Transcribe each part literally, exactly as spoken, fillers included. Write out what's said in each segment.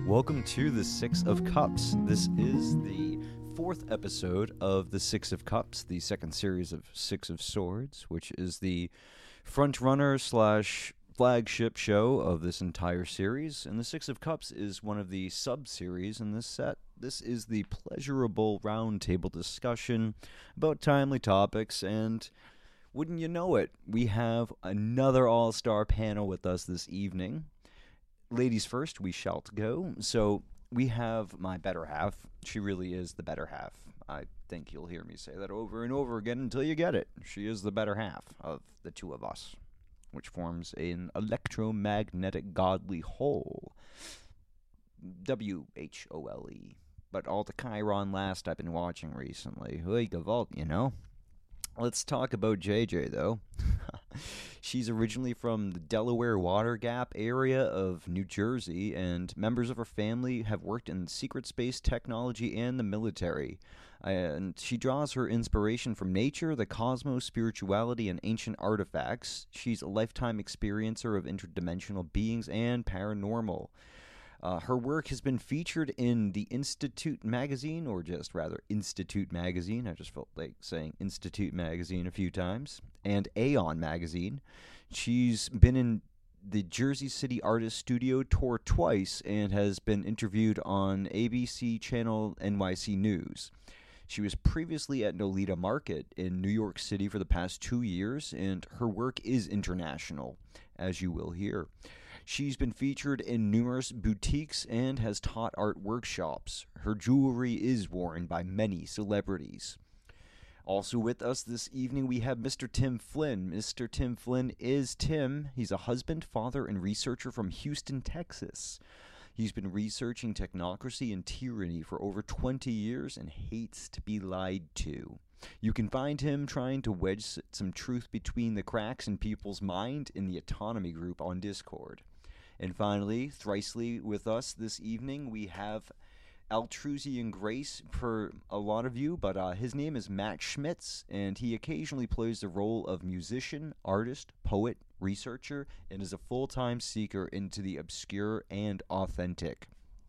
Welcome to the Six of Cups. This is the fourth episode of the Six of Cups, the second series of Six of Swords, which is the front runner slash flagship show of this entire series. And the Six of Cups is one of the sub-series in this set. This is the pleasurable roundtable discussion about timely topics, and wouldn't you know it, we have another all-star panel with us this evening. Ladies first, we shall go. So we have my better half. She really is the better half. I think you'll hear me say that over and over again until you get it. She is the better half of the two of us, which forms an electromagnetic godly whole. W H O L E. But all the Chiron last I've been watching recently. Huy Gavalt, you know? Let's talk about J J, though. She's originally from the Delaware Water Gap area of New Jersey, and members of her family have worked in secret space technology and the military. And she draws her inspiration from nature, the cosmos, spirituality, and ancient artifacts. She's a lifetime experiencer of interdimensional beings and paranormal. Uh, her work has been featured in the Institute magazine, or just rather Institute magazine. I just felt like saying Institute magazine a few times. And Aeon magazine. She's been in the Jersey City Artist Studio tour twice and has been interviewed on A B C channel N Y C News. She was previously at Nolita Market in New York City for the past two years, and her work is international, as you will hear. She's been featured in numerous boutiques and has taught art workshops. Her jewelry is worn by many celebrities. Also with us this evening, we have Mister Tim Flynn. Mister Tim Flynn is Tim. He's a husband, father, and researcher from Houston, Texas. He's been researching technocracy and tyranny for over twenty years and hates to be lied to. You can find him trying to wedge some truth between the cracks in people's mind in the Autonomy group on Discord. And finally, thricely with us this evening, we have Altrusian Grace for a lot of you, but uh, his name is Matt Schmitz, and he occasionally plays the role of musician, artist, poet, researcher, and is a full-time seeker into the obscure and authentic.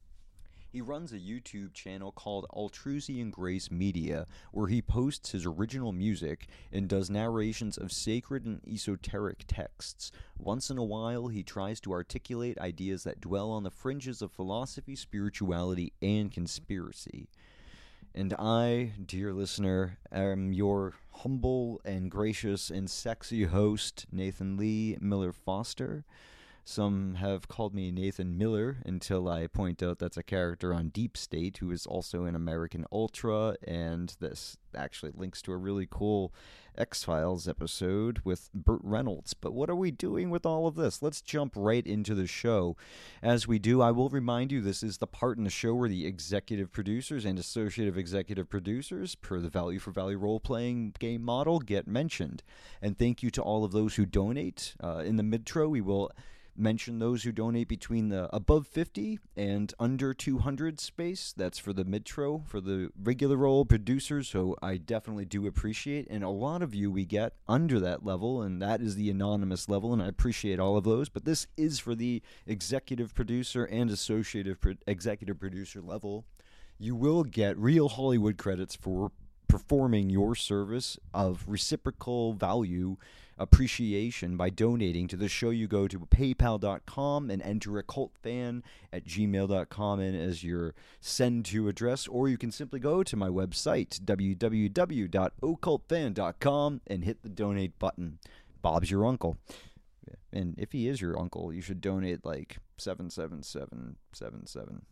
He runs a YouTube channel called Altrusian Grace Media, where he posts his original music and does narrations of sacred and esoteric texts. Once in a while, he tries to articulate ideas that dwell on the fringes of philosophy, spirituality, and conspiracy. And I, dear listener, am your humble and gracious and sexy host, Nathan Lee Miller Foster. Some have called me Nathan Miller until I point out that's a character on Deep State who is also in American Ultra, and this actually links to a really cool X-Files episode with Burt Reynolds. But what are we doing with all of this? Let's jump right into the show. As we do, I will remind you this is the part in the show where the executive producers and associative executive producers, per the value for value role-playing game model, get mentioned. And thank you to all of those who donate. Uh, in the mid-tro, we will mention those who donate between the above fifty and under two hundred space. That's for the mid-tro, for the regular role producers, so I definitely do appreciate. And a lot of you we get under that level, and that is the anonymous level, and I appreciate all of those. But this is for the executive producer and associative pro- executive producer level. You will get real Hollywood credits for performing your service of reciprocal value appreciation by donating to the show. You go to paypal dot com and enter occultfan at gmail dot com and as your send to address, or you can simply go to my website w w w dot occultfan dot com and hit the donate button. Bob's your uncle, and if he is your uncle, you should donate like seven seven seven seven seven.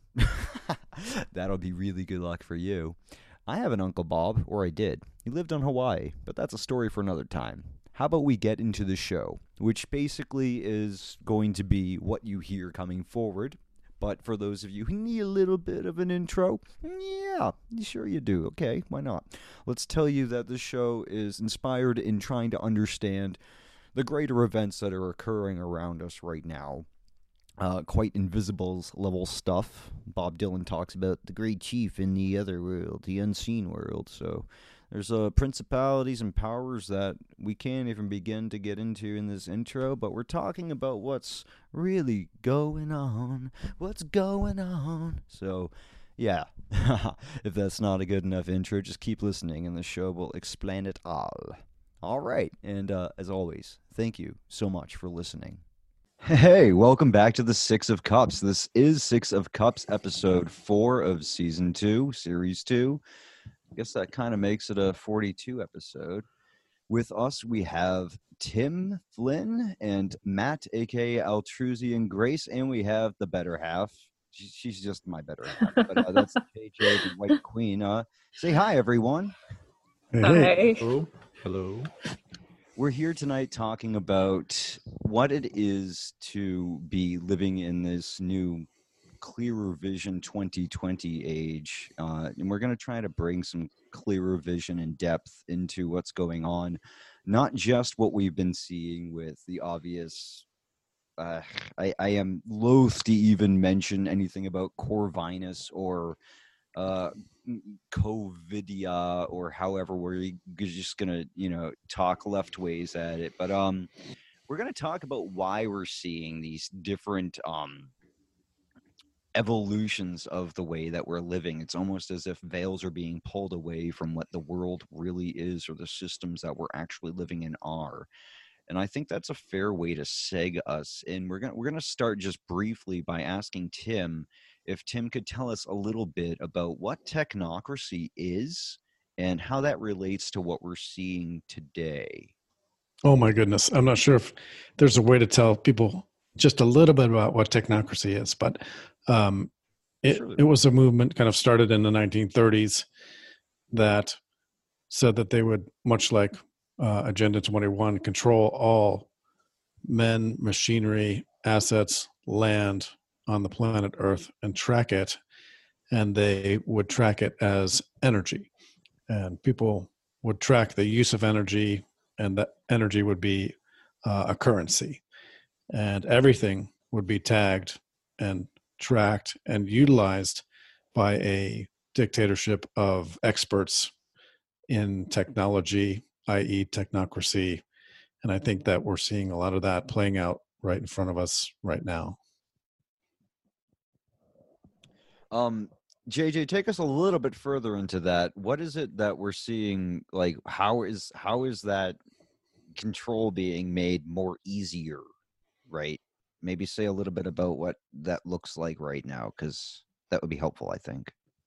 That'll be really good luck for you. I have an Uncle Bob, or I did. He lived on Hawaii, but that's a story for another time. How about we get into the show, which basically is going to be what you hear coming forward. But for those of you who need a little bit of an intro, yeah, sure you do. Okay, why not? Let's tell you that this show is inspired in trying to understand the greater events that are occurring around us right now. Uh, quite Invisibles level stuff. Bob Dylan talks about the great chief in the other world, the unseen world, so There's uh, principalities and powers that we can't even begin to get into in this intro, but we're talking about what's really going on. What's going on? So, yeah, if that's not a good enough intro, just keep listening and the show will explain it all. All right, and uh, as always, thank you so much for listening. Hey, welcome back to the Six of Cups. This is Six of Cups, episode four of season two, series two. I guess that kind of makes it a forty-two episode. With us, we have Tim Flynn and Matt, aka Altrusian Grace, and we have the better half. She, she's just my better half, but uh, that's J J, the White Queen. Uh, say hi, everyone. Hey. Hello. Hello. We're here tonight talking about what it is to be living in this new clearer vision twenty twenty age, uh, and we're going to try to bring some clearer vision and depth into what's going on, not just what we've been seeing with the obvious. uh, I, I am loath to even mention anything about Corvinus or uh covidia or however we're just gonna you know talk left ways at it, but um we're gonna talk about why we're seeing these different um evolutions of the way that we're living. It's almost as if veils are being pulled away from what the world really is or the systems that we're actually living in are. And I think that's a fair way to seg us. And we're gonna we're gonna start just briefly by asking Tim if Tim could tell us a little bit about what technocracy is and how that relates to what we're seeing today. Oh my goodness. I'm not sure if there's a way to tell people just a little bit about what technocracy is, but um, it, Sure. it was a movement kind of started in the nineteen thirties that said that they would, much like uh, Agenda twenty-one, control all men, machinery, assets, land on the planet Earth and track it. And they would track it as energy. And people would track the use of energy, and that energy would be uh, a currency. And everything would be tagged and tracked and utilized by a dictatorship of experts in technology, that is technocracy. And I think that we're seeing a lot of that playing out right in front of us right now. Um, J J, take us a little bit further into that. What is it that we're seeing? Like, how is how is that control being made more easier, right? Maybe say a little bit about what that looks like right now, because that would be helpful, I think.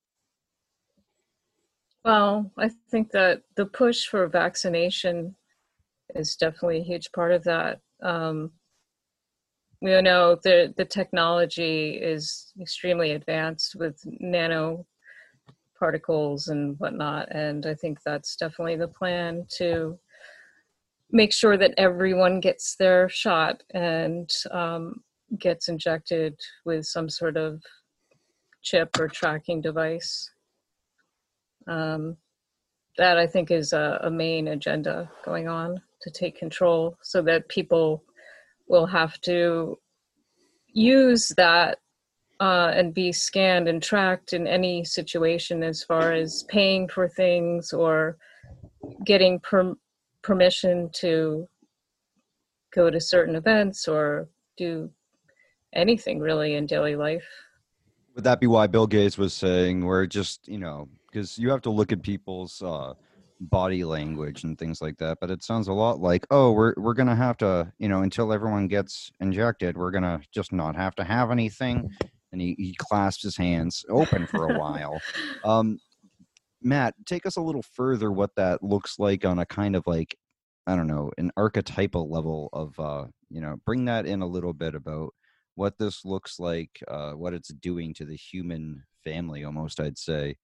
Well, I think that the push for vaccination is definitely a huge part of that. Um, we know the, the technology is extremely advanced with nano particles and whatnot, and I think that's definitely the plan to make sure that everyone gets their shot and um, gets injected with some sort of chip or tracking device. Um, that I think is a, a main agenda going on, to take control so that people will have to use that uh, and be scanned and tracked in any situation as far as paying for things or getting per- permission to go to certain events or do anything really in daily life. Would that be why Bill Gates was saying we're just, you know, because you have to look at people's uh, body language and things like that. But it sounds a lot like, oh, we're we're gonna have to, you know, until everyone gets injected, we're gonna just not have to have anything. And he, he clasps his hands open for a while. Um, Matt, take us a little further what that looks like on a kind of like, I don't know, an archetypal level of, uh, you know, bring that in a little bit about what this looks like, uh, what it's doing to the human family, almost, I'd say.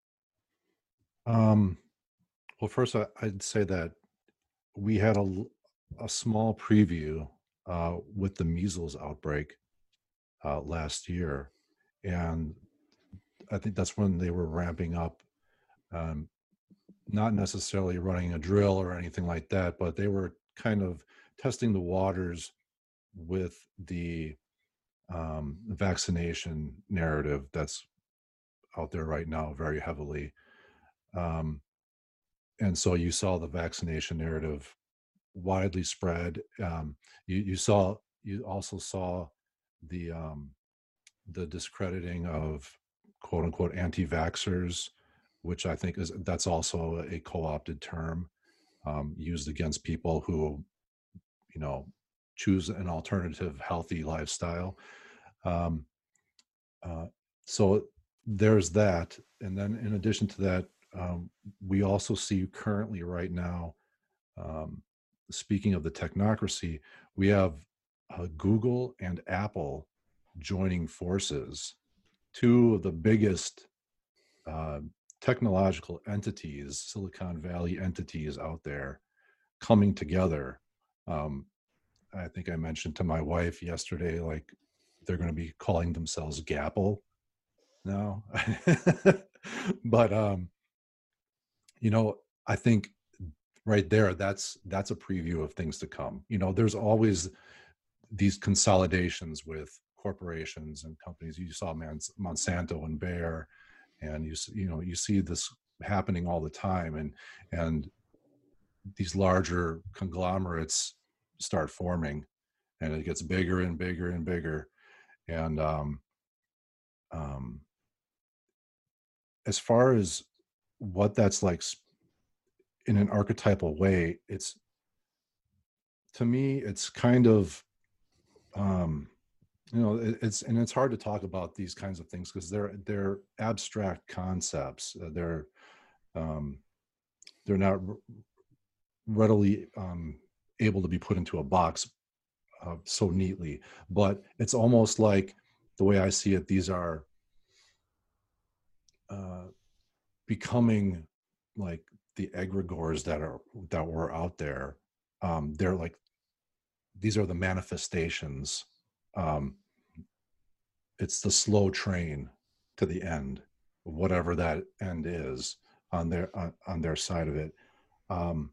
Um, well, first, I, I'd say that we had a, a small preview uh, with the measles outbreak uh, last year. And I think that's when they were ramping up, um, not necessarily running a drill or anything like that, but they were kind of testing the waters with the um, vaccination narrative that's out there right now very heavily. Um, and so you saw the vaccination narrative widely spread. Um, you, you saw, you also saw the um, the discrediting of quote unquote anti-vaxxers, which I think is that's also a co-opted term um, used against people who, you know, choose an alternative, healthy lifestyle. Um, uh, so there's that, and then in addition to that, um, we also see currently right now. Um, speaking of the technocracy, we have uh, Google and Apple joining forces, two of the biggest uh, technological entities, Silicon Valley entities out there, coming together. Um, I think I mentioned to my wife yesterday, like they're going to be calling themselves Gapple now. But um, you know, I think right there, that's that's a preview of things to come. You know, there's always these consolidations with corporations and companies. You saw Monsanto and Bayer, and you you know you see this happening all the time, and and these larger conglomerates start forming, and it gets bigger and bigger and bigger. And um, um, as far as what that's like in an archetypal way, it's, to me, it's kind of um, you know it, it's and it's hard to talk about these kinds of things because they're they're abstract concepts. Uh, they're um, they're not r- readily um, able to be put into a box uh, so neatly. But it's almost like, the way I see it, these are uh, becoming like the egregores that are that were out there. Um, they're like, these are the manifestations. Um, it's the slow train to the end, whatever that end is on their on, on their side of it. Um,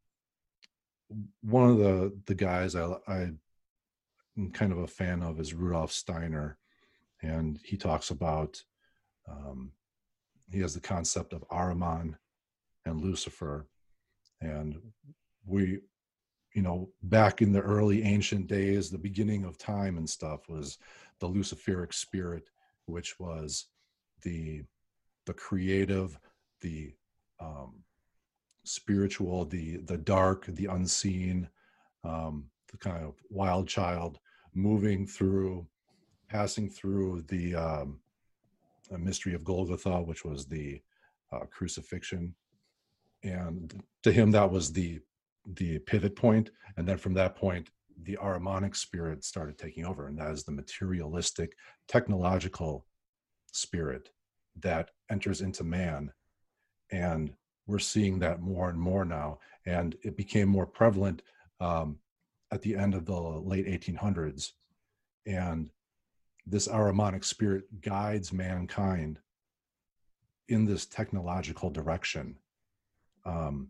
one of the the guys I, I'm kind of a fan of is Rudolf Steiner, and he talks about um, he has the concept of Ahriman and Lucifer, and we, you know, back in the early ancient days, the beginning of time and stuff, was the Luciferic spirit, which was the the creative, the um, spiritual, the the dark, the unseen, um, the kind of wild child moving through, passing through the um, mystery of Golgotha, which was the uh, crucifixion, and to him that was the the pivot point. And then from that point, the Ahrimanic spirit started taking over, and that is the materialistic, technological spirit that enters into man. And we're seeing that more and more now, and it became more prevalent um, at the end of the late eighteen hundreds. And this Ahrimanic spirit guides mankind in this technological direction, um,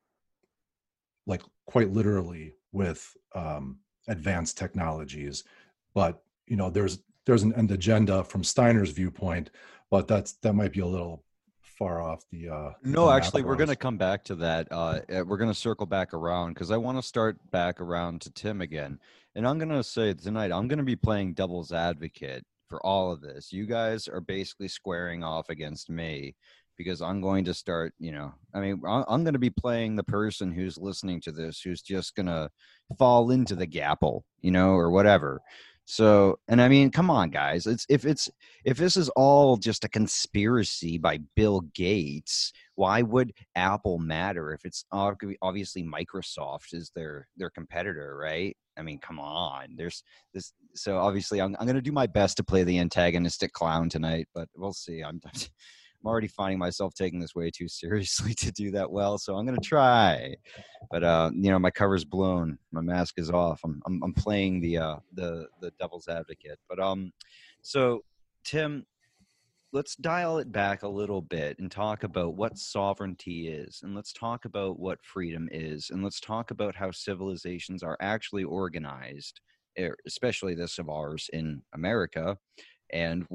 like quite literally with um, advanced technologies. But you know, there's there's an, an agenda from Steiner's viewpoint, but that's that might be a little far off the uh No, the actually, we're going to macros. come back to that. Uh, uh, we're going to circle back around because I want to start back around to Tim again. And I'm going to say tonight, I'm going to be playing devil's advocate for all of this. You guys are basically squaring off against me because I'm going to start, you know, I mean, I- I'm going to be playing the person who's listening to this, who's just going to fall into the gapple, you know, or whatever. So, and I mean, come on, guys. It's if it's if this is all just a conspiracy by Bill Gates, why would Apple matter if it's ob- obviously Microsoft is their their competitor, right? I mean, come on. There's this. So obviously, I'm I'm going to do my best to play the antagonistic clown tonight, but we'll see. I'm I'm already finding myself taking this way too seriously to do that well, so I'm going to try. But uh, you know, my cover's blown, my mask is off. I'm I'm, I'm playing the uh, the the devil's advocate. But um, so Tim, let's dial it back a little bit and talk about what sovereignty is, and let's talk about what freedom is, and let's talk about how civilizations are actually organized, especially this of ours in America, and what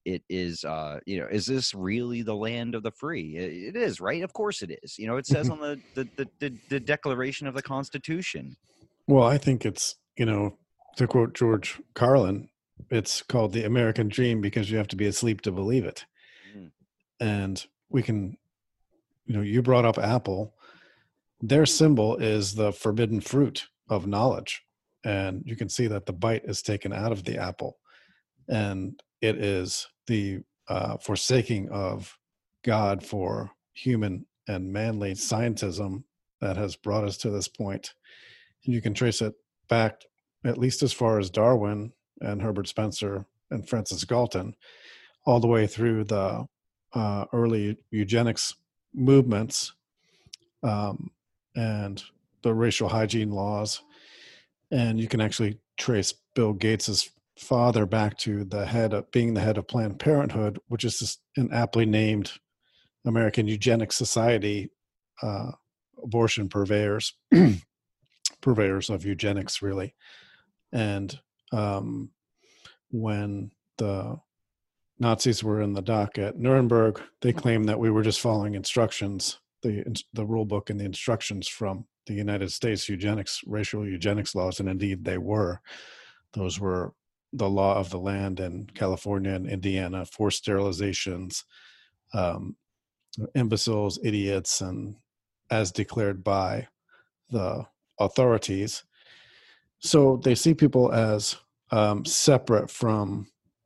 it is, uh, you know, is this really the land of the free? It, it is, right? Of course it is. You know, it says on the, the, the, the, the Declaration of the Constitution. Well, I think it's, you know, to quote George Carlin, it's called the American dream because you have to be asleep to believe it. Mm. And we can, you know, you brought up Apple. Their symbol is the forbidden fruit of knowledge. And you can see that the bite is taken out of the apple. And it is the uh, forsaking of God for human and manly scientism that has brought us to this point. And you can trace it back at least as far as Darwin and Herbert Spencer and Francis Galton, all the way through the uh, early eugenics movements um, and the racial hygiene laws. And you can actually trace Bill Gates's father back to the head of being the head of Planned Parenthood, which is just an aptly named American Eugenics Society, uh, abortion purveyors, purveyors of eugenics, really. And um, when the Nazis were in the dock at Nuremberg, they claimed that we were just following instructions, the the rule book and the instructions from the United States eugenics, racial eugenics laws, and indeed they were. Those were the law of the land in California and Indiana, forced sterilizations, um, imbeciles, idiots, and as declared by the authorities. So they see people as um, separate from,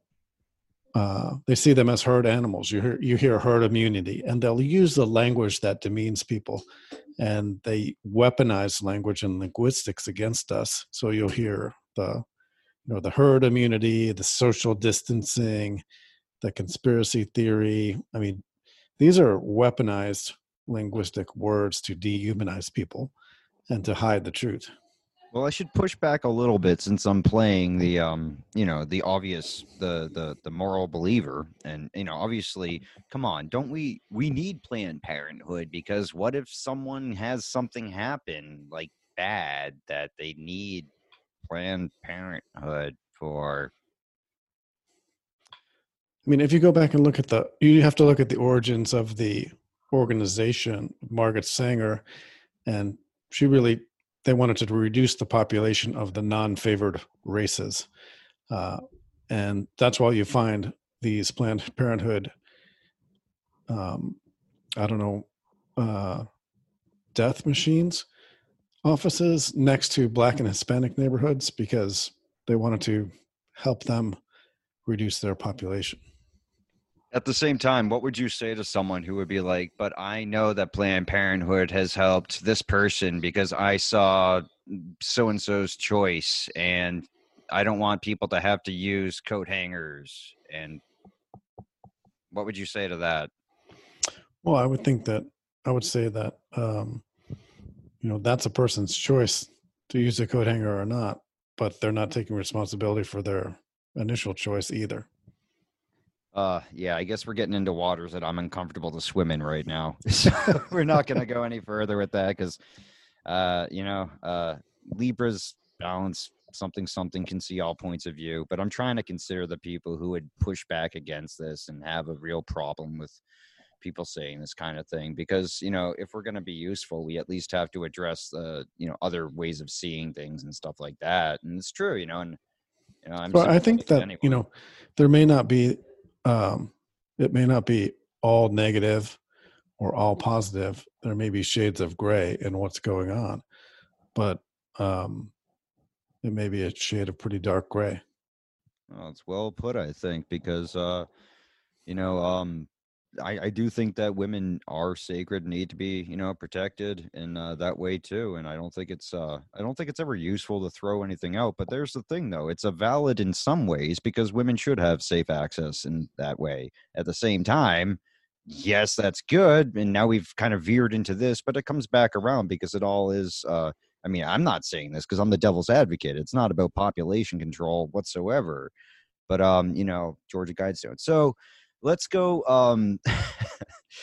uh, they see them as herd animals. You hear, you hear herd immunity, and they'll use the language that demeans people, and they weaponize language and linguistics against us. So you'll hear the, you know, the herd immunity, the social distancing, the conspiracy theory. I mean, these are weaponized linguistic words to dehumanize people and to hide the truth. Well, I should push back a little bit since I'm playing the, um, you know, the obvious, the, the, the moral believer. And, you know, obviously, come on, don't we, we need Planned Parenthood, because what if someone has something happen like bad that they need Planned Parenthood for? I mean, if you go back and look at the, you have to look at the origins of the organization, Margaret Sanger, and she really, they wanted to reduce the population of the non-favored races. Uh, and that's why you find these Planned Parenthood, um, I don't know, uh, death machines offices next to Black and Hispanic neighborhoods, because they wanted to help them reduce their population. At the same time, what would you say to someone who would be like, but I know that Planned Parenthood has helped this person because I saw so-and-so's choice, and I don't want people to have to use coat hangers? And what would you say to that? Well, I would think that, I would say that, um, you know, that's a person's choice to use a coat hanger or not, but they're not taking responsibility for their initial choice either. Uh, yeah, I guess we're getting into waters that I'm uncomfortable to swim in right now. So we're not going to go any further with that because, uh, you know, uh, Libra's balance, something, something can see all points of view. But I'm trying to consider the people who would push back against this and have a real problem with people saying this kind of thing. Because, you know, if we're going to be useful, we at least have to address the, you know, other ways of seeing things and stuff like that. And it's true, you know, and, you know, I'm so I think that, anyone. you know, there may not be, Um, it may not be all negative or all positive. There may be shades of gray in what's going on, but um, it may be a shade of pretty dark gray. Well, it's well put, I think, because, uh, you know, um, I, I do think that women are sacred and need to be, you know, protected in uh, that way too. And I don't think it's, uh, I don't think it's ever useful to throw anything out. But there's the thing, though, it's a valid in some ways because women should have safe access in that way. At the same time, yes, that's good. And now we've kind of veered into this, but it comes back around because it all is. Uh, I mean, I'm not saying this because I'm the devil's advocate. It's not about population control whatsoever. But um, you know, Georgia Guidestone. So. Let's go. Um,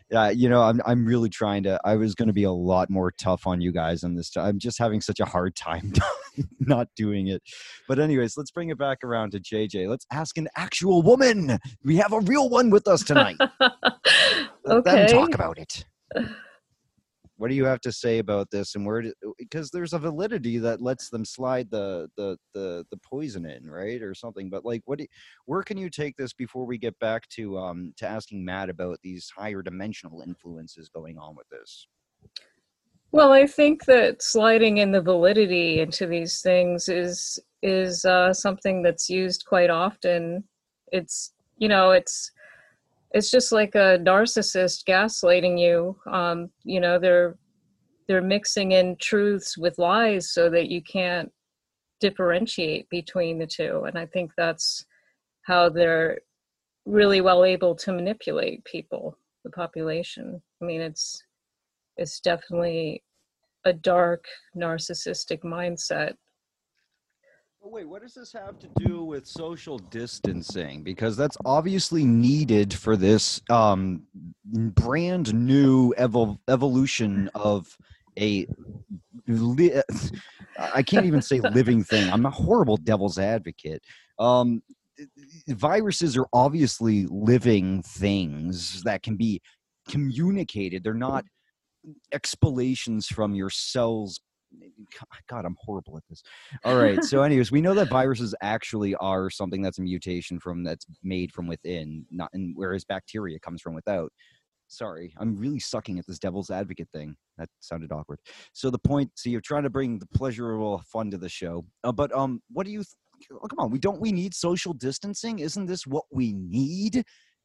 Yeah, you know, I'm I'm really trying to. I was going to be a lot more tough on you guys on this. I'm just having such a hard time not doing it. But anyways, let's bring it back around to J J. Let's ask an actual woman. We have a real one with us tonight. Let them Okay. talk about it. What do you have to say about this, and where? Because there's a validity that lets them slide the the the the poison in, right, or something. But like, what? Do, where can you take this before we get back to um to asking Matt about these higher dimensional influences going on with this? Well, I think that sliding in the validity into these things is is uh, something that's used quite often. It's you know it's it's just like a narcissist gaslighting you. Um, you know, they're they're mixing in truths with lies so that you can't differentiate between the two. And I think that's how they're really well able to manipulate people, the population. I mean, it's it's definitely a dark narcissistic mindset. Well, wait, what does this have to do with social distancing? Because that's obviously needed for this um, brand new evol- evolution of a li- I can't even say living thing. I'm a horrible devil's advocate. Um, viruses are obviously living things that can be communicated. They're not expilations from your cells. God, I'm horrible at this. All right. So anyways, we know that viruses actually are something that's a mutation from that's made from within, not and whereas bacteria comes from without. Sorry, I'm really sucking at this devil's advocate thing. That sounded awkward. So the point, so you're trying to bring the pleasurable fun to the show. Uh, but um, what do you? Th- oh, come on, we don't we need social distancing? Isn't this what we need?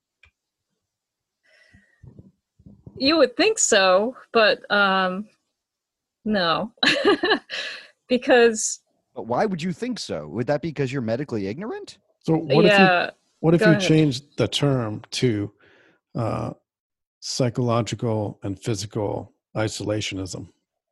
You would think so, but um, no, because But why would you think so? Would that be because you're medically ignorant? So what if you yeah. what if Go you ahead. changed the term to uh, psychological and physical isolationism?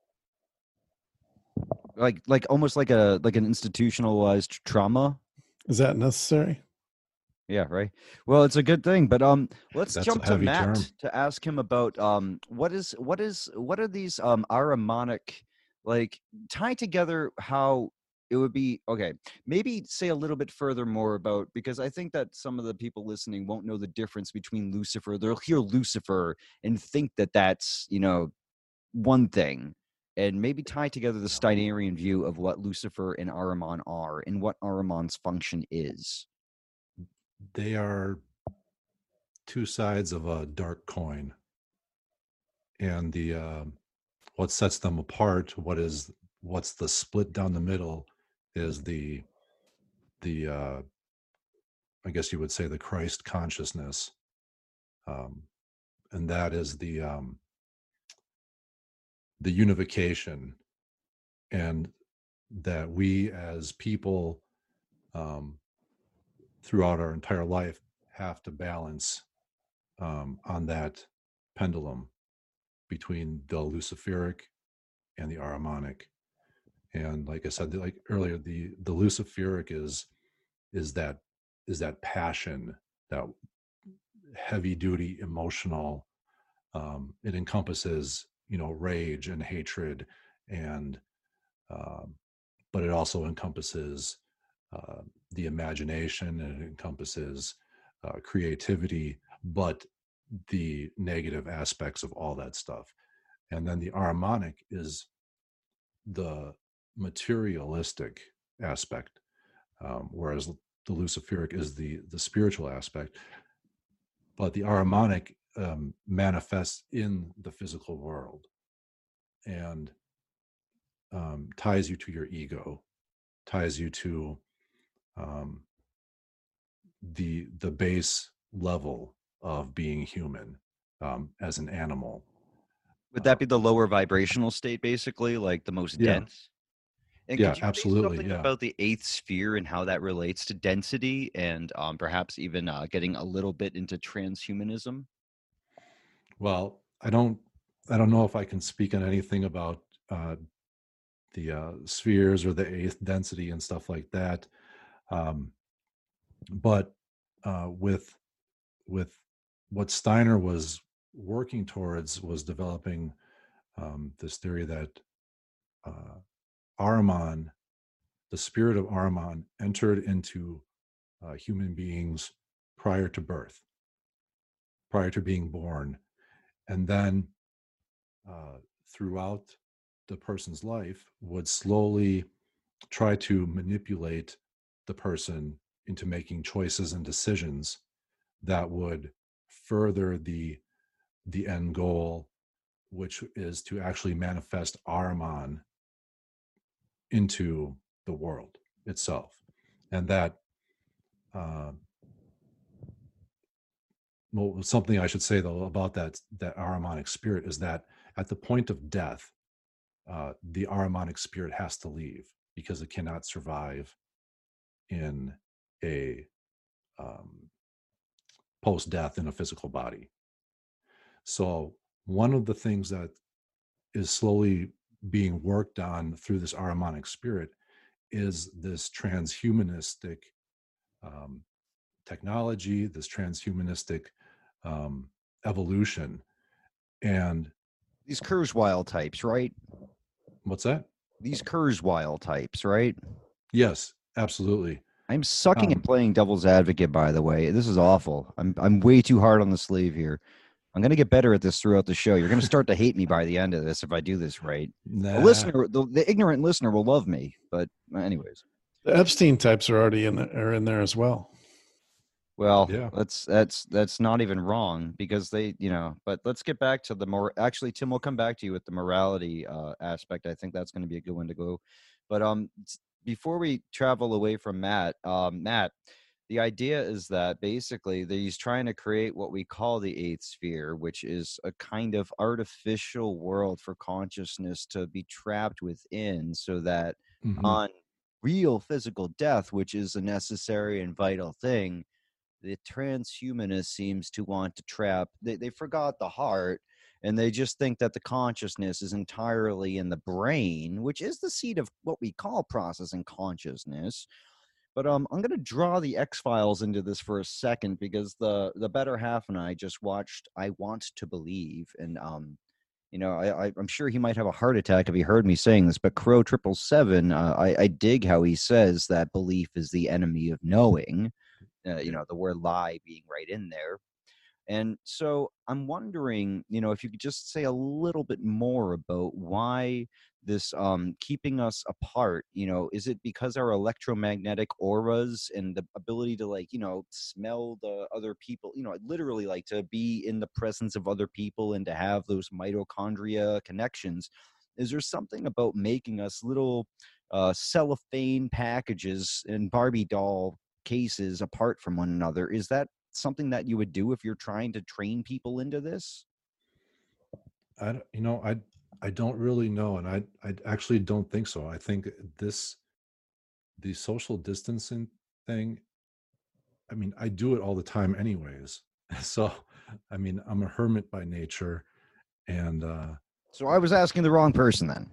Like, like almost like a like an institutionalized trauma. Is that necessary? Yeah, right. Well, it's a good thing, but um, let's That's jump a to heavy Matt term. to ask him about um, what is what is what are these um Ahrimanic, like tie together how it would be okay. Maybe say a little bit further more about because I think that some of the people listening won't know the difference between Lucifer. They'll hear Lucifer and think that that's you know one thing, and maybe tie together the Steinerian view of what Lucifer and Ahriman are and what Ahriman's function is. They are two sides of a dark coin, and the uh, what sets them apart, what is what's the split down the middle, is the the uh, I guess you would say the Christ consciousness, um, and that is the um, the unification, and that we as people um, throughout our entire life have to balance um, on that pendulum between the Luciferic and the Ahrimanic. And like I said, like earlier, the the Luciferic is is that is that passion, that heavy duty emotional. Um, it encompasses you know rage and hatred, and um, but it also encompasses uh, the imagination, and it encompasses uh, creativity, but the negative aspects of all that stuff. And then the Ahrimanic is the materialistic aspect, um, whereas the Luciferic is the the spiritual aspect. But the Ahrimanic um, manifests in the physical world and um, ties you to your ego, ties you to um, the the base level of being human um, as an animal. Would Uh, that be the lower vibrational state, basically, like the most yeah, dense? And yeah, could you say absolutely, something yeah. about the eighth sphere and how that relates to density and um, perhaps even uh, getting a little bit into transhumanism? Well, I don't, I don't know if I can speak on anything about uh, the uh, spheres or the eighth density and stuff like that. Um, but uh, with with what Steiner was working towards was developing um, this theory that uh, Ahriman, the spirit of Ahriman, entered into uh, human beings prior to birth, prior to being born, and then uh, throughout the person's life would slowly try to manipulate the person into making choices and decisions that would further the the end goal, which is to actually manifest Ahriman into the world itself. And that uh, well, something I should say though about that that Ahrimanic spirit is that at the point of death, uh, the Ahrimanic spirit has to leave because it cannot survive in a um, post-death in a physical body. So one of the things that is slowly being worked on through this Ahrimanic spirit is this transhumanistic um, technology, this transhumanistic um, evolution. And These Kurzweil types, right? what's that? These Kurzweil types, right? Yes, absolutely. I'm sucking Um, at playing devil's advocate, by the way. This is awful. I'm I'm way too hard on the sleeve here. I'm going to get better at this throughout the show. You're going to start to hate me by the end of this if I do this right. nah, The listener, the, the ignorant listener will love me. But anyways, The Epstein types are already in the, are in there as well. well, Yeah. that's that's that's not even wrong because they, you know. But let's get back to the more. Actually, Tim, we'll come back to you with the morality uh, aspect. I think that's going to be a good one to go. But um, s- before we travel away from Matt, um, Matt, the idea is that basically that he's trying to create what we call the eighth sphere, which is a kind of artificial world for consciousness to be trapped within, so that mhm. on real physical death, which is a necessary and vital thing, the transhumanist seems to want to trap. They, they forgot the heart, and they just think that the consciousness is entirely in the brain, which is the seat of what we call processing consciousness. But um, I'm going to draw the X-Files into this for a second because the the better half and I just watched I Want to Believe, and um, you know, I, I I'm sure he might have a heart attack if he heard me saying this. But Crow Triple Seven, uh, I I dig how he says that belief is the enemy of knowing. Uh, you know, the word lie being right in there. And so I'm wondering, you know, if you could just say a little bit more about why this um, keeping us apart, you know, is it because our electromagnetic auras and the ability to, like, you know, smell the other people, you know, literally like to be in the presence of other people and to have those mitochondria connections? Is there something about making us little uh, cellophane packages and Barbie doll cases apart from one another? Is that something that you would do if you're trying to train people into this? I, don't- you know, I, I don't really know, and I, I actually don't think so. I think this, the social distancing thing. I mean, I do it all the time, anyways. So, I mean, I'm a hermit by nature, and uh, So I was asking the wrong person then.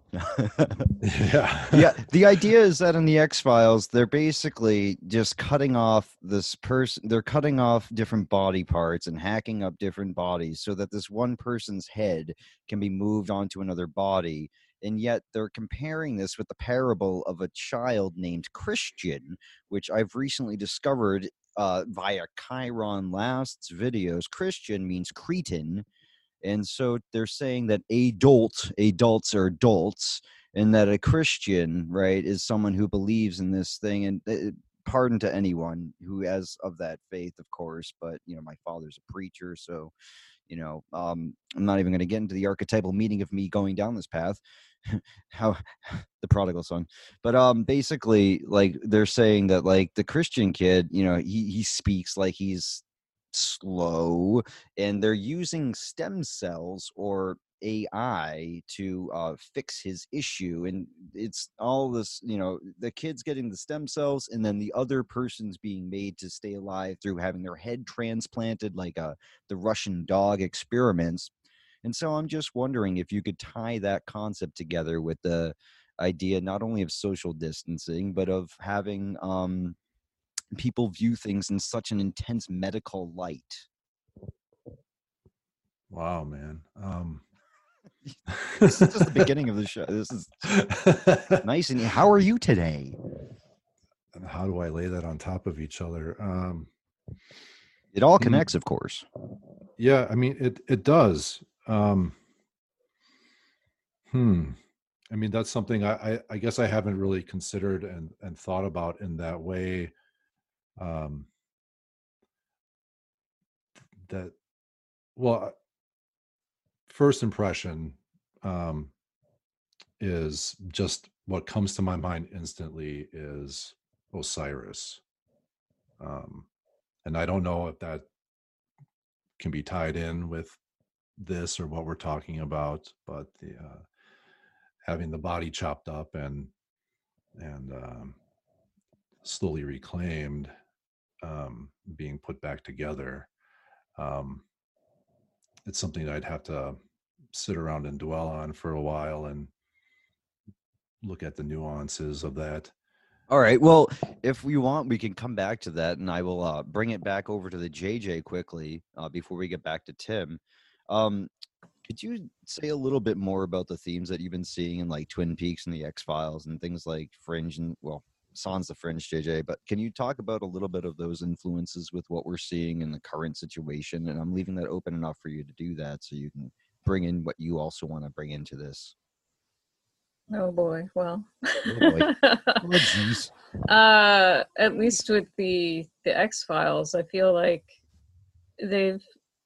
yeah, Yeah, the idea is that in the X-Files, they're basically just cutting off this person. They're cutting off different body parts and hacking up different bodies so that this one person's head can be moved onto another body. And yet they're comparing this with the parable of a child named Christian, which I've recently discovered uh, via Chiron Last's videos. Christian means Cretan. And so they're saying that adult, adults are adults, and that a Christian, right, is someone who believes in this thing. And uh, pardon to anyone who has of that faith, of course, but, you know, my father's a preacher, so, you know, um, I'm not even going to get into the archetypal meaning of me going down this path. How the prodigal son. But um basically, like, they're saying that, like, the Christian kid, you know, he he speaks like he's slow, and they're using stem cells or A I to uh, fix his issue. And it's all this, you know, the kid's getting the stem cells, and then the other person's being made to stay alive through having their head transplanted, like uh, the Russian dog experiments. And so I'm just wondering if you could tie that concept together with the idea not only of social distancing, but of having um, people view things in such an intense medical light. Wow, man. Um, This is just the beginning of the show. This is nice. And how are you today? And how do I lay that on top of each other? Um, It all Hmm. connects, of course. yeah, I mean, it it does. Um, hmm. I mean, that's something I, I I guess I haven't really considered and and thought about in that way. Um, that well, first impression um, is just what comes to my mind instantly is Osiris. Um, and I don't know if that can be tied in with this or what we're talking about, but the uh, having the body chopped up and and um, slowly reclaimed, um, being put back together. Um, it's something I'd have to sit around and dwell on for a while and look at the nuances of that. All right. Well, if we want, we can come back to that, and I will uh, bring it back over to the J J quickly uh, before we get back to Tim. Um, could you say a little bit more about the themes that you've been seeing in like Twin Peaks and the X Files and things like Fringe and well, Sans the Fringe, J J? But can you talk about a little bit of those influences with what we're seeing in the current situation? And I'm leaving that open enough for you to do that, so you can bring in what you also want to bring into this. Oh boy. Well. Oh boy. Oh, jeez. uh, at least with the the X Files, I feel like they've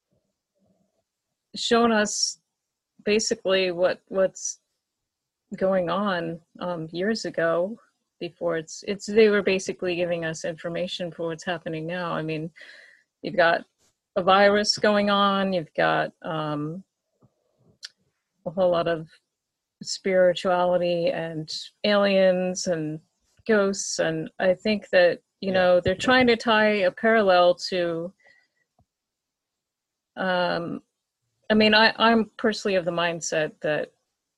shown us basically what what's going on um, years ago. Before it's it's they were basically giving us information for what's happening now. I mean, you've got a virus going on. You've got um, a whole lot of spirituality and aliens and ghosts, and I think that you Yeah. know they're trying to tie a parallel to um I mean I, I'm personally of the mindset that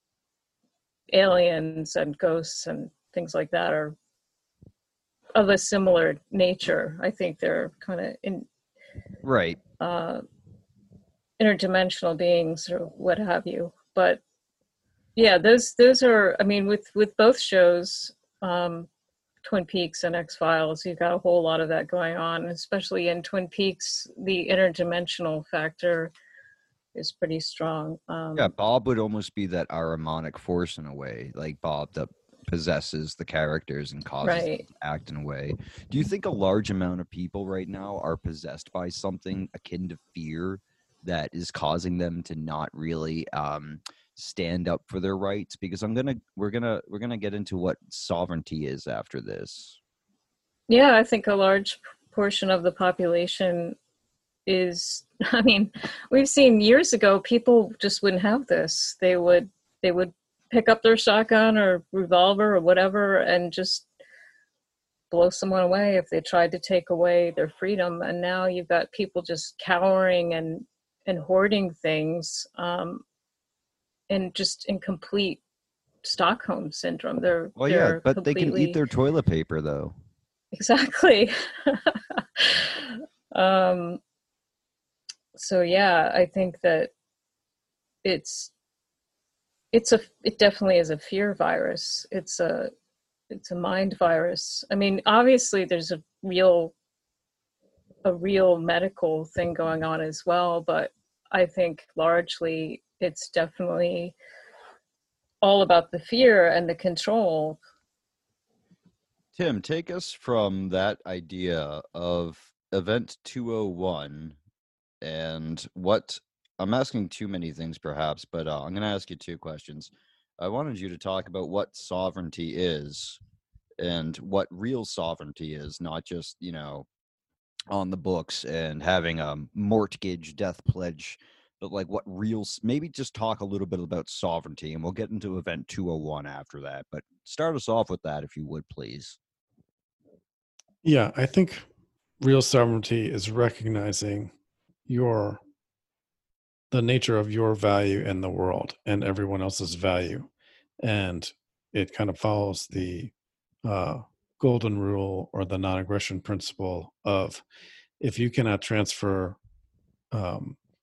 aliens and ghosts and things like that are of a similar nature. I think they're kind of in Right. uh interdimensional beings or what have you, but yeah, those those are, I mean, with with both shows, um Twin Peaks and X-Files, you've got a whole lot of that going on, especially in Twin Peaks. The interdimensional factor is pretty strong. Um, Yeah, Bob would almost be that Ahrimanic force in a way, like Bob that possesses the characters and causes right. them to act in a way. Do you think a large amount of people right now are possessed by something akin to fear that is causing them to not really um, stand up for their rights? Because I'm gonna, we're gonna, we're gonna get into what sovereignty is after this. Yeah, I think a large portion of the population is, I mean, we've seen years ago, people just wouldn't have this. They would, they would pick up their shotgun or revolver or whatever and just blow someone away if they tried to take away their freedom. And now you've got people just cowering and, and hoarding things, um, and just in complete Stockholm syndrome. They're, Well, yeah, they're but they can completely... eat their toilet paper though. Exactly. um, so yeah, I think that it's it's a it definitely is a fear virus. It's a it's a mind virus. I mean, obviously there's a real a real medical thing going on as well, but I think largely it's definitely all about the fear and the control. Tim, take us from that idea of Event two oh one and what I'm asking too many things perhaps, but uh, I'm going to ask you two questions. I wanted you to talk about what sovereignty is and what real sovereignty is, not just, you know, on the books and having a mortgage death pledge, but like what real, maybe just talk a little bit about sovereignty, and we'll get into Event two oh one after that. But start us off with that, if you would, please. Yeah, I think real sovereignty is recognizing your the nature of your value in the world and everyone else's value, and it kind of follows the uh, golden rule or the non-aggression principle of if you cannot transfer um,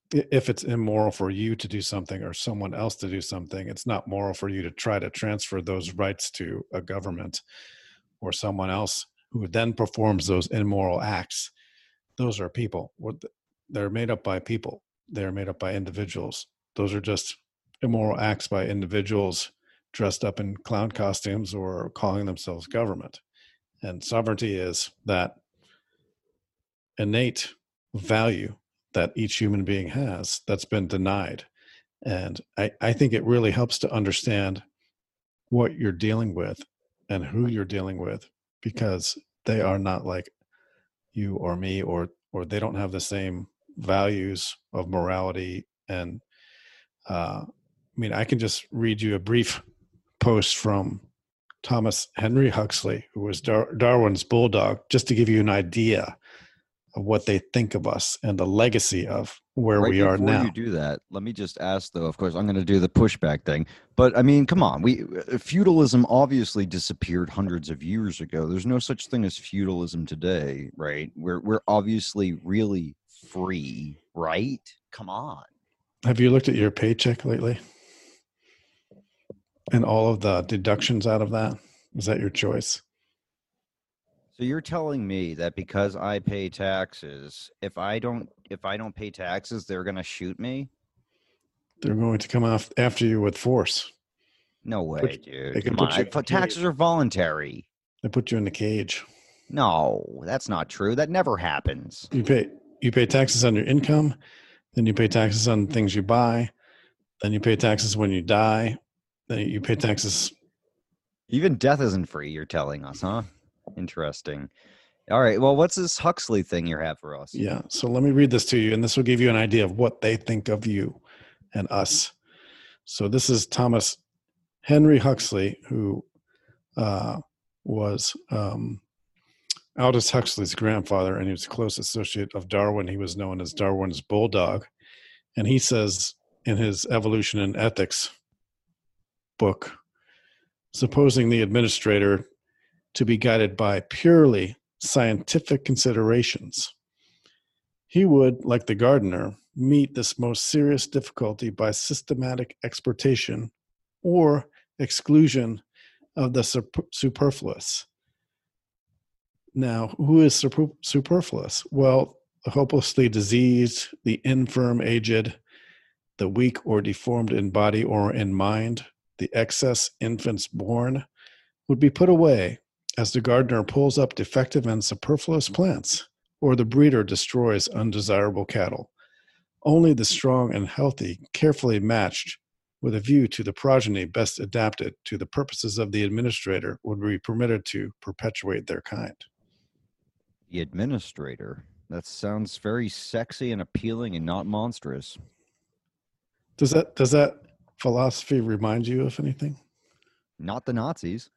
if it's immoral for you to do something or someone else to do something, it's not moral for you to try to transfer those rights to a government or someone else who then performs those immoral acts. Those are people. They're made up by people. They're made up by individuals. Those are just immoral acts by individuals dressed up in clown costumes or calling themselves government. And sovereignty is that innate value that each human being has that's been denied. And I, I think it really helps to understand what you're dealing with and who you're dealing with, because they are not like you or me, or or they don't have the same values of morality. And uh, I mean, I can just read you a brief post from Thomas Henry Huxley, who was Dar- Darwin's bulldog, just to give you an idea of what they think of us and the legacy of where Right we are before now. you do that, let me just ask, though, of course, I'm going to do the pushback thing. But, I mean, come on. We feudalism obviously disappeared hundreds of years ago. There's no such thing as feudalism today, right? We're, we're obviously really free, right? Come on. Have you looked at your paycheck lately? And all of the deductions out of that? Is that your choice? So you're telling me that because I pay taxes, if I don't if I don't pay taxes, they're going to shoot me? They're going to come off after you with force. No way, Put- dude. they can Come put on. you I, in a but taxes are voluntary. They put you in the cage. No, that's not true. That never happens. You pay you pay taxes on your income, then you pay taxes on things you buy, then you pay taxes when you die, then you pay taxes. Even death isn't free, you're telling us, huh? Interesting. All right. Well, what's this Huxley thing you have for us? Yeah. So let me read this to you, and this will give you an idea of what they think of you and us. So this is Thomas Henry Huxley, who uh, was um, Aldous Huxley's grandfather, and he was a close associate of Darwin. He was known as Darwin's bulldog. And he says in his Evolution and Ethics book, supposing the administrator to be guided by purely scientific considerations, he would, like the gardener, meet this most serious difficulty by systematic exportation or exclusion of the superfluous. Now, who is super- superfluous? Well, the hopelessly diseased, the infirm aged, the weak or deformed in body or in mind, the excess infants born, would be put away as the gardener pulls up defective and superfluous plants, or the breeder destroys undesirable cattle. Only the strong and healthy, carefully matched with a view to the progeny best adapted to the purposes of the administrator, would be permitted to perpetuate their kind. The administrator. That sounds very sexy and appealing and not monstrous. Does that does that philosophy remind you of anything? Not the Nazis.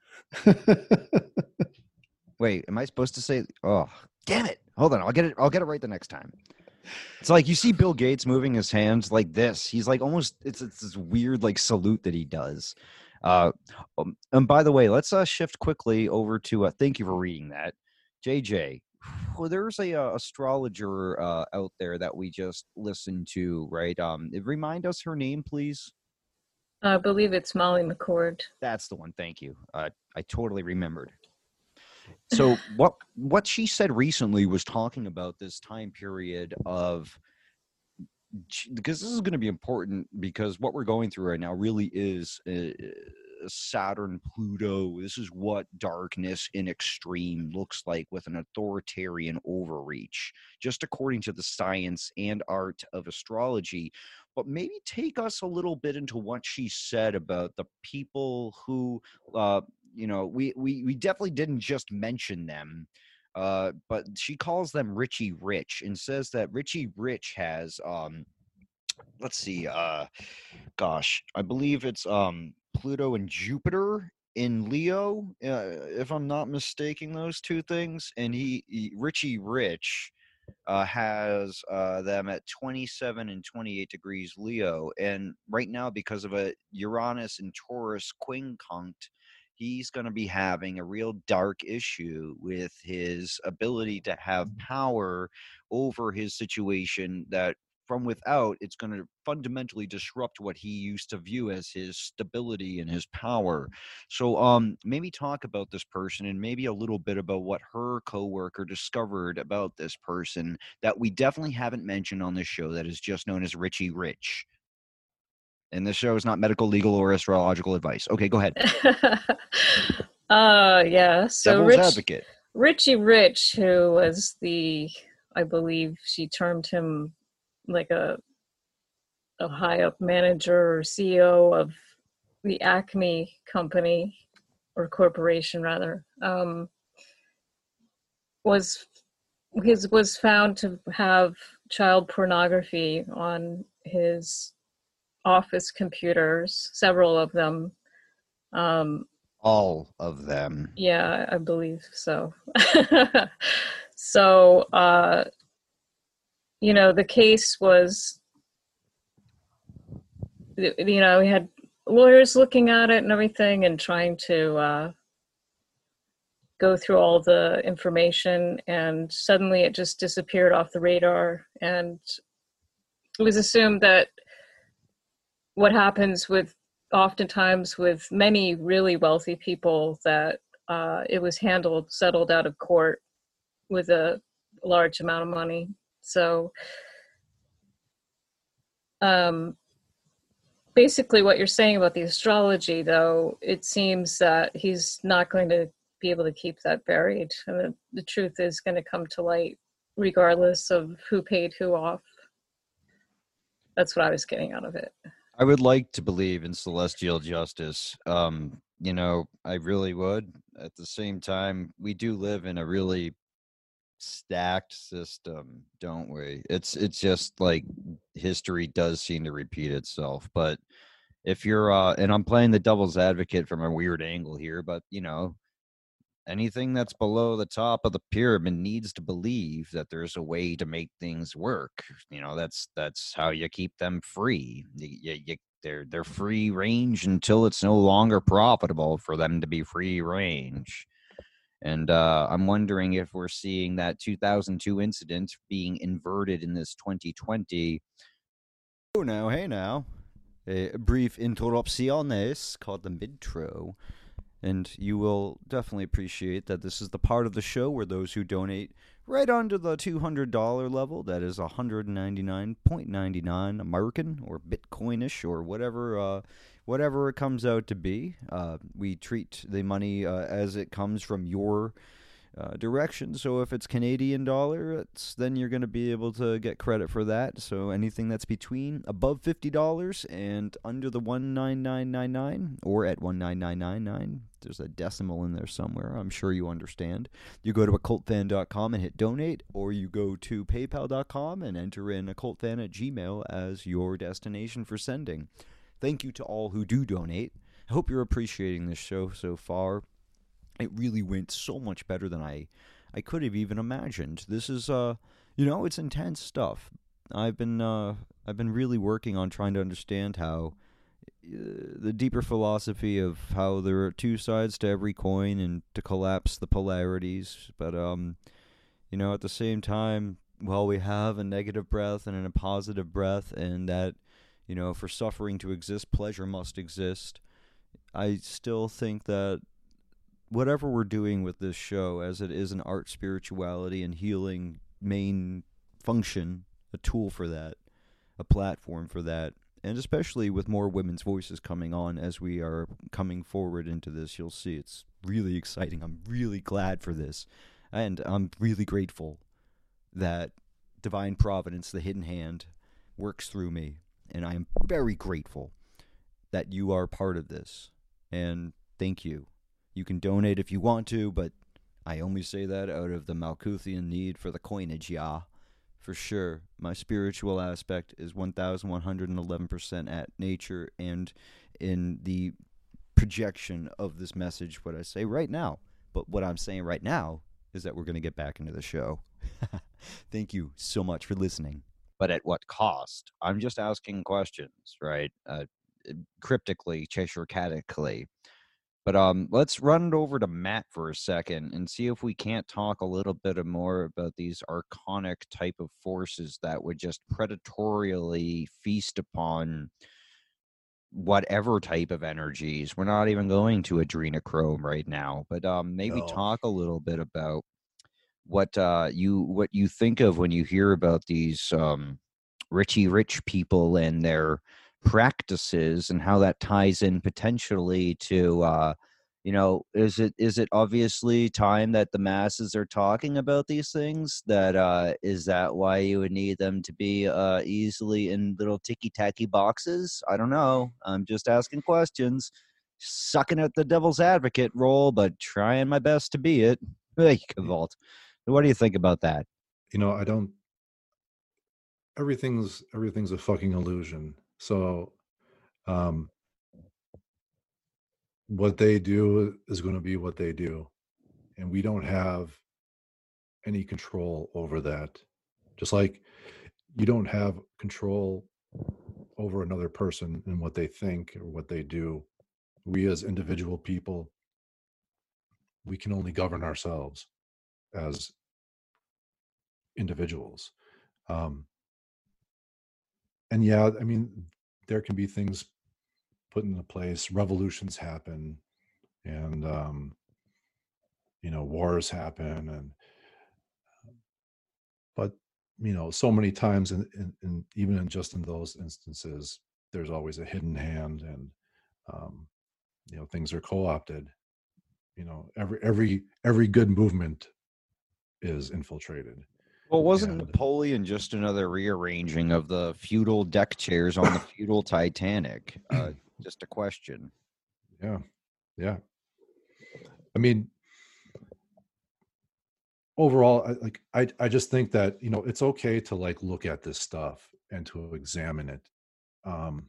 Wait, am I supposed to say? Oh, damn it! Hold on, I'll get it. I'll get it right the next time. It's like you see Bill Gates moving his hands like this. He's like almost. It's it's this weird like salute that he does. Uh, um, and by the way, let's uh, shift quickly over to. Uh, thank you for reading that, J J. Well, there's a uh, astrologer uh, out there that we just listened to, right? Um, remind us her name, please. I believe it's Molly McCord. That's the one. Thank you. Uh, I totally remembered. So what what she said recently was talking about this time period of, because this is going to be important, because what we're going through right now really is uh, Saturn, Pluto. This is what darkness in extreme looks like with an authoritarian overreach, just according to the science and art of astrology. But maybe take us a little bit into what she said about the people who, uh, you know, we, we, we definitely didn't just mention them, uh, but she calls them Richie Rich and says that Richie Rich has, um, let's see, uh, gosh, I believe it's um, Pluto and Jupiter in Leo, uh, if I'm not mistaking those two things. And he, he Richie Rich, uh, has uh, them at twenty-seven and twenty-eight degrees Leo. And right now, because of a Uranus and Taurus quincunct, he's going to be having a real dark issue with his ability to have power over his situation that from without, it's going to fundamentally disrupt what he used to view as his stability and his power. So um, maybe talk about this person and maybe a little bit about what her coworker discovered about this person that we definitely haven't mentioned on this show, that is just known as Richie Rich. And this show is not medical, legal, or astrological advice. Okay, go ahead. uh, yeah. So Devil's Rich, advocate. Richie Rich, who was the, I believe she termed him like a a high up manager or C E O of the Acme company or corporation rather, um, was his was found to have child pornography on his office computers, several of them. Um, All of them. Yeah, I believe so. So, uh, you know, the case was, you know, we had lawyers looking at it and everything and trying to uh, go through all the information, and suddenly it just disappeared off the radar. And it was assumed that what happens with oftentimes with many really wealthy people, that uh, it was handled, settled out of court with a large amount of money. So um, basically what you're saying about the astrology, though, it seems that he's not going to be able to keep that buried. And the, the truth is going to come to light regardless of who paid who off. That's what I was getting out of it. I would like to believe in celestial justice. Um, you know, I really would. At the same time, we do live in a really stacked system, don't we? It's it's just like history does seem to repeat itself. But if you're uh and I'm playing the devil's advocate from a weird angle here, but you know, anything that's below the top of the pyramid needs to believe that there's a way to make things work. You know, that's that's how you keep them free. You, you, you, they're they're free range until it's no longer profitable for them to be free range. And uh, I'm wondering if we're seeing that two thousand two incident being inverted in this twenty twenty. Oh, now, hey now. A brief interrupciones called the midtro. And you will definitely appreciate that this is the part of the show where those who donate right under the two hundred dollars level, that is one hundred ninety-nine ninety-nine American or Bitcoinish or whatever uh, whatever it comes out to be. Uh, we treat the money uh, as it comes from your uh, direction. So if it's Canadian dollar, it's, then you're going to be able to get credit for that. So anything that's between above fifty dollars and under the one ninety-nine ninety-nine or at one ninety-nine ninety-nine, there's a decimal in there somewhere. I'm sure you understand. You go to occult fan dot com and hit donate, or you go to paypal dot com and enter in occultfan at gmail as your destination for sending. Thank you to all who do donate. I hope you're appreciating this show so far. It really went so much better than I, I could have even imagined. This is, uh, you know, it's intense stuff. I've been, uh, I've been really working on trying to understand how uh, the deeper philosophy of how there are two sides to every coin and to collapse the polarities. But, um, you know, at the same time, while we have a negative breath and a positive breath, and that, you know, for suffering to exist, pleasure must exist, I still think that whatever we're doing with this show, as it is an art, spirituality, and healing main function, a tool for that, a platform for that, and especially with more women's voices coming on as we are coming forward into this, you'll see it's really exciting. I'm really glad for this, and I'm really grateful that divine providence, the hidden hand, works through me, and I am very grateful that you are part of this, and thank you. You can donate if you want to, but I only say that out of the Malkuthian need for the coinage, yeah. For sure, my spiritual aspect is one thousand one hundred eleven percent at nature and in the projection of this message, what I say right now. But what I'm saying right now is that we're going to get back into the show. Thank you so much for listening. But at what cost? I'm just asking questions, right? Uh, cryptically, Cheshire-catically. But um, let's run it over to Matt for a second and see if we can't talk a little bit more about these archonic type of forces that would just predatorily feast upon whatever type of energies. We're not even going to adrenochrome right now, but um, maybe No. talk a little bit about what uh, you what you think of when you hear about these um, Richie Rich people and their practices and how that ties in potentially to uh, you know, is it is it obviously time that the masses are talking about these things? That uh, is that why you would need them to be uh, easily in little ticky tacky boxes? I don't know. I'm just asking questions, sucking at the devil's advocate role, but trying my best to be it. Hey, Vault. What do you think about that? You know, I don't. Everything's everything's a fucking illusion. So, um, what they do is going to be what they do, and we don't have any control over that. Just like you don't have control over another person and what they think or what they do. We as individual people, we can only govern ourselves as individuals. Um, and yeah, I mean, there can be things put into place, revolutions happen, and um, you know, wars happen, and but you know, so many times, in, in, in even in just in those instances, there's always a hidden hand, and um, you know, things are co-opted. You know, every every every good movement is infiltrated. Well, wasn't And Napoleon just another rearranging of the feudal deck chairs on the feudal Titanic? Uh, just a question. yeah, yeah. I mean, overall, I, like I, I just think that you know it's okay to like look at this stuff and to examine it, um,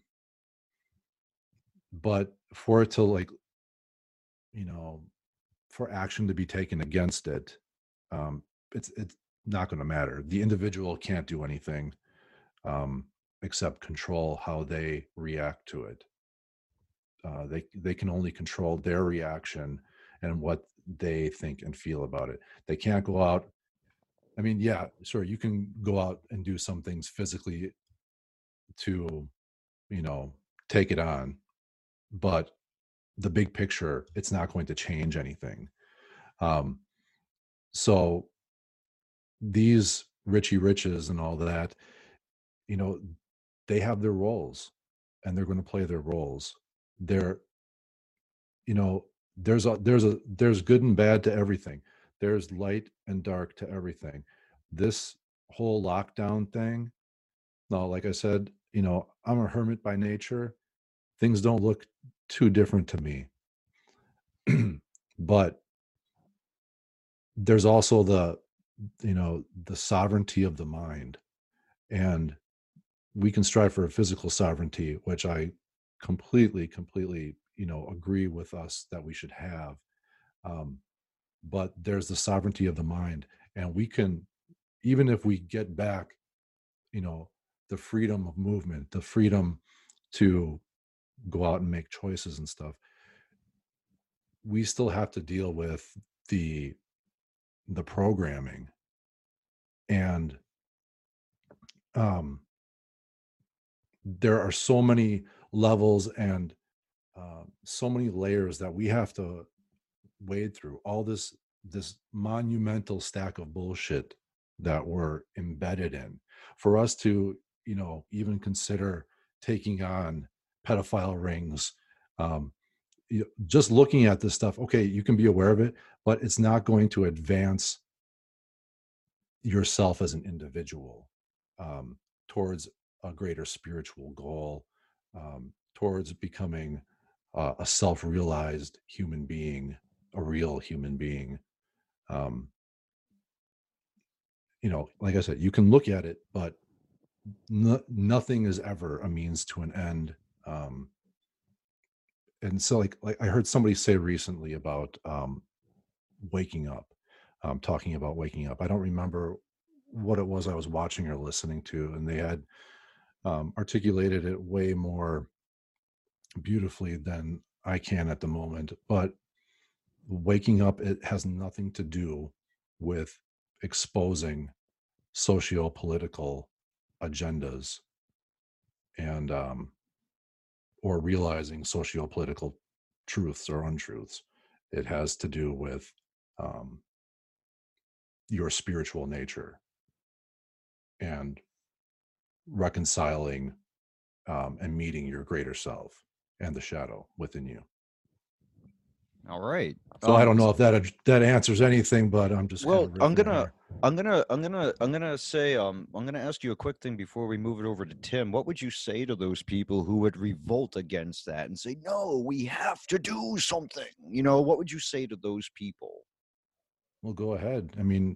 but for it to like you know for action to be taken against it, um, it's it's not going to matter. The individual can't do anything um, except control how they react to it. Uh, they they can only control their reaction and what they think and feel about it. They can't go out. I mean, yeah, sure, you can go out and do some things physically to, you know, take it on, but the big picture, it's not going to change anything. Um, so these Richie Riches and all that, you know, they have their roles and they're going to play their roles. They're, you know, there's a there's a there's good and bad to everything. There's light and dark to everything. This whole lockdown thing, no, like I said, you know, I'm a hermit by nature. Things don't look too different to me. But there's also the, you know, the sovereignty of the mind. And we can strive for a physical sovereignty, which I completely, completely, you know, agree with us that we should have. Um, but there's the sovereignty of the mind. And we can, even if we get back, you know, the freedom of movement, the freedom to go out and make choices and stuff, we still have to deal with the the programming. And um there are so many levels and uh, so many layers that we have to wade through. All this this monumental stack of bullshit that we're embedded in, for us to, you know, even consider taking on pedophile rings. Um, you know, just looking at this stuff, okay, you can be aware of it, but it's not going to advance yourself as an individual um, towards a greater spiritual goal, um, towards becoming uh, a self-realized human being, a real human being. Um, you know, like I said, you can look at it, but no, nothing is ever a means to an end. Um, and so, like, like I heard somebody say recently about um, waking up, um, talking about waking up. I don't remember what it was I was watching or listening to, and they had um, articulated it way more beautifully than I can at the moment. But waking up, it has nothing to do with exposing socio-political agendas and um, or realizing socio-political truths or untruths. It has to do with um, your spiritual nature and reconciling um, and meeting your greater self and the shadow within you. All right. So Um, I don't know if that that answers anything, but I'm just Well, kind of I'm riffing gonna, here. I'm gonna, I'm gonna, I'm gonna say, um, I'm gonna ask you a quick thing before we move it over to Tim. What would you say to those people who would revolt against that and say, "No, we have to do something"? You know, what would you say to those people? Well, go ahead. I mean,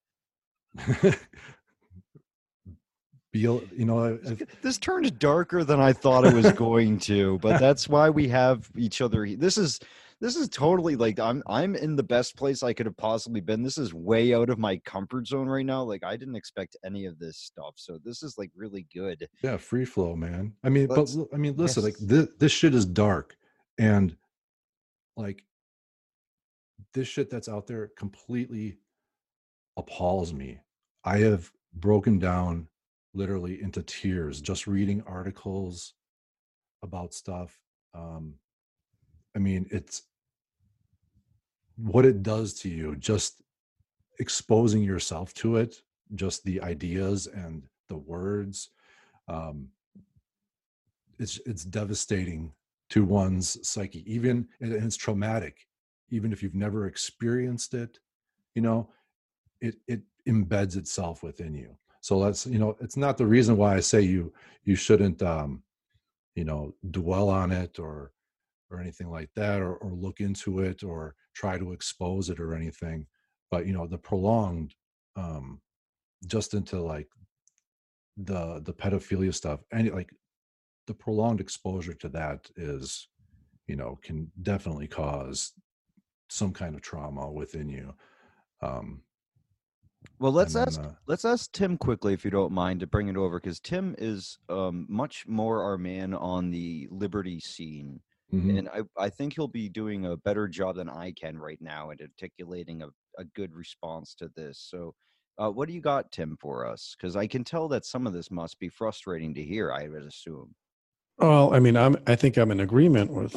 be, you know, if, This turned darker than I thought it was going to, but that's why we have each other. he- This is this is totally like I'm I'm in the best place I could have possibly been. This is way out of my comfort zone right now. Like I didn't expect any of this stuff, so this is like really good. yeah, free flow, man. I mean, but Let's l- I mean, listen, like yes. this, this shit is dark, and like this shit that's out there completely appalls me. I have broken down literally into tears just reading articles about stuff. Um, I mean, it's what it does to you, just exposing yourself to it, just the ideas and the words. Um, it's it's devastating to one's psyche, even and it's traumatic, even if you've never experienced it. You know, it it embeds itself within you. So let's, you know, it's not the reason why I say you you shouldn't um, you know, dwell on it or or anything like that, or, or look into it or try to expose it or anything. But you know, the prolonged um just into like the the pedophilia stuff, and like the prolonged exposure to that is, you know, can definitely cause some kind of trauma within you. Um Well, and let's then ask uh let's ask Tim quickly if you don't mind to bring it over because Tim is um, much more our man on the Liberty scene, mhm. and I I think he'll be doing a better job than I can right now at articulating a, a good response to this. So, uh, what do you got, Tim, for us? Because I can tell that some of this must be frustrating to hear. I would assume. Well, I mean, I'm I think I'm in agreement with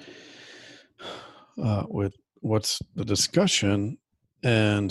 uh, with what's the discussion and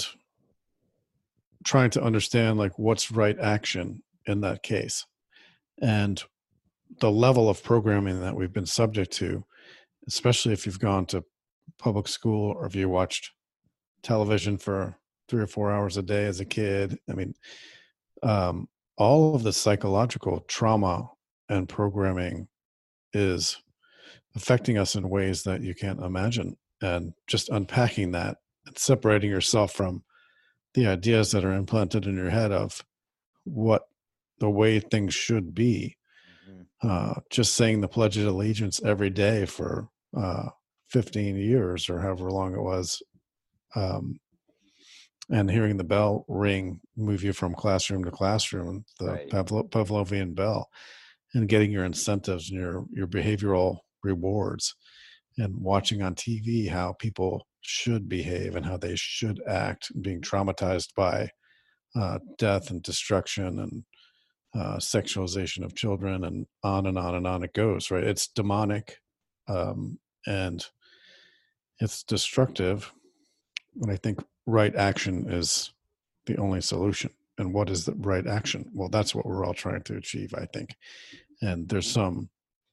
trying to understand like what's right action in that case and the level of programming that we've been subject to, especially if you've gone to public school or if you watched television for three or four hours a day as a kid. I mean, um, all of the psychological trauma and programming is affecting us in ways that you can't imagine. And just unpacking that and separating yourself from the ideas that are implanted in your head of what the way things should be. Mhm. Uh, just saying the Pledge of Allegiance every day for uh, fifteen years or however long it was, um, and hearing the bell ring move you from classroom to classroom, the Right. Pavlo- Pavlovian bell, and getting your incentives and your your behavioral rewards, and watching on T V how people should behave and how they should act, and being traumatized by uh, death and destruction and uh, sexualization of children, and on and on and on it goes. Right? It's demonic, um, and it's destructive. And I think right action is the only solution. And what is the right action? Well, that's what we're all trying to achieve, I think. And there's some,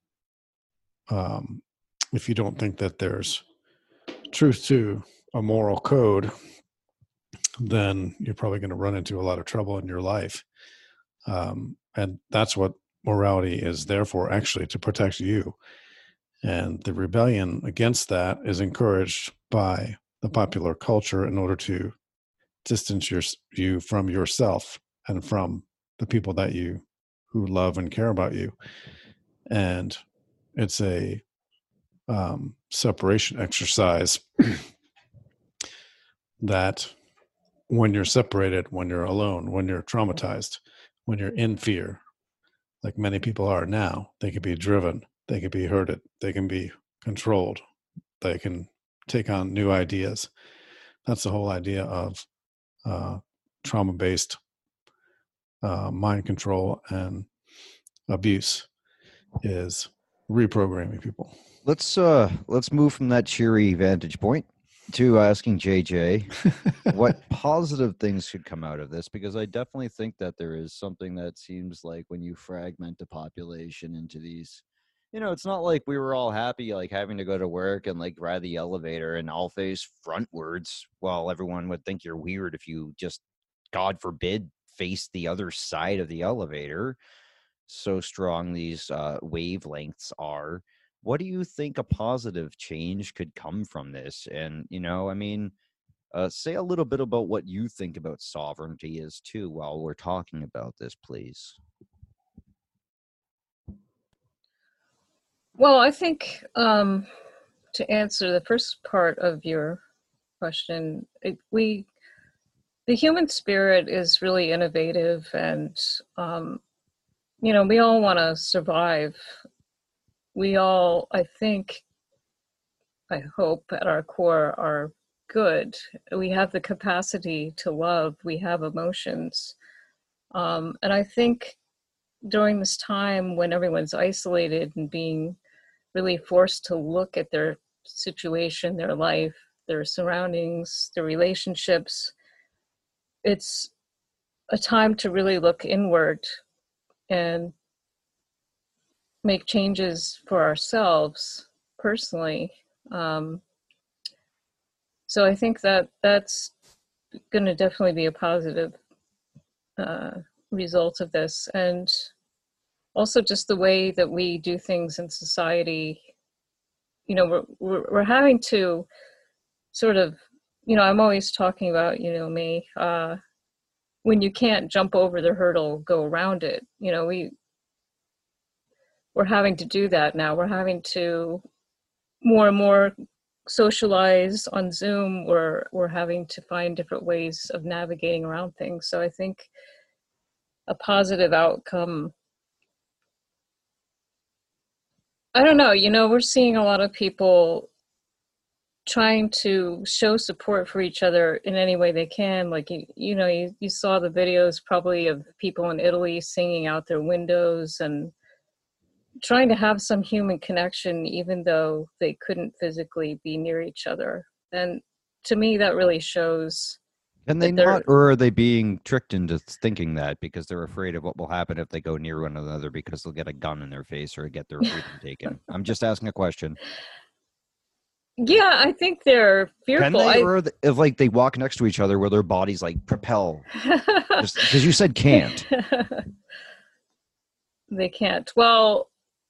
um, if you don't think that there's truth to a moral code, then you're probably going to run into a lot of trouble in your life. Um, and that's what morality is there for, actually, to protect you. And the rebellion against that is encouraged by the popular culture in order to distance your, you from yourself and from the people that you who love and care about you. And it's a um, separation exercise that when you're separated, when you're alone, when you're traumatized, when you're in fear, like many people are now, they can be driven, they can be hurted, they can be controlled. They can take on new ideas. That's the whole idea of uh, trauma-based uh, mind control and abuse, is reprogramming people. Let's uh let's move from that cheery vantage point to asking J J what positive things could come out of this, because I definitely think that there is something that seems like when you fragment the population into these, you know, it's not like we were all happy like having to go to work and like ride the elevator and all face frontwards while everyone would think you're weird if you just, God forbid, face the other side of the elevator. So strong these uh, wavelengths are. What do you think a positive change could come from this? And, you know, I mean, uh, say a little bit about what you think about sovereignty is too while we're talking about this, please. Well, I think um, to answer the first part of your question, it, we, the human spirit is really innovative, and, um, you know, we all want to survive. We all, I think, I hope at our core are good. We have the capacity to love. We have emotions. Um, and I think during this time when everyone's isolated and being really forced to look at their situation, their life, their surroundings, their relationships, it's a time to really look inward and make changes for ourselves personally. Um, so I think that that's going to definitely be a positive uh, result of this. And also just the way that we do things in society, you know, we're, we're, we're having to sort of, you know, I'm always talking about, you know, me, uh, when you can't jump over the hurdle, go around it. You know, we, we're having to do that now. We're having to more and more socialize on Zoom. We're, we're having to find different ways of navigating around things. So I think a positive outcome, I don't know, you know, we're seeing a lot of people trying to show support for each other in any way they can. Like, you, you know, you, you saw the videos probably of people in Italy singing out their windows and trying to have some human connection, even though they couldn't physically be near each other. And to me, that really shows. Can they not, or are they being tricked into thinking that because they're afraid of what will happen if they go near one another because they'll get a gun in their face or get their freedom taken? I'm just asking a question. Yeah, I think they're fearful. Can they, I, or if like they walk next to each other where their bodies like propel? Because you said can't. They can't. Well,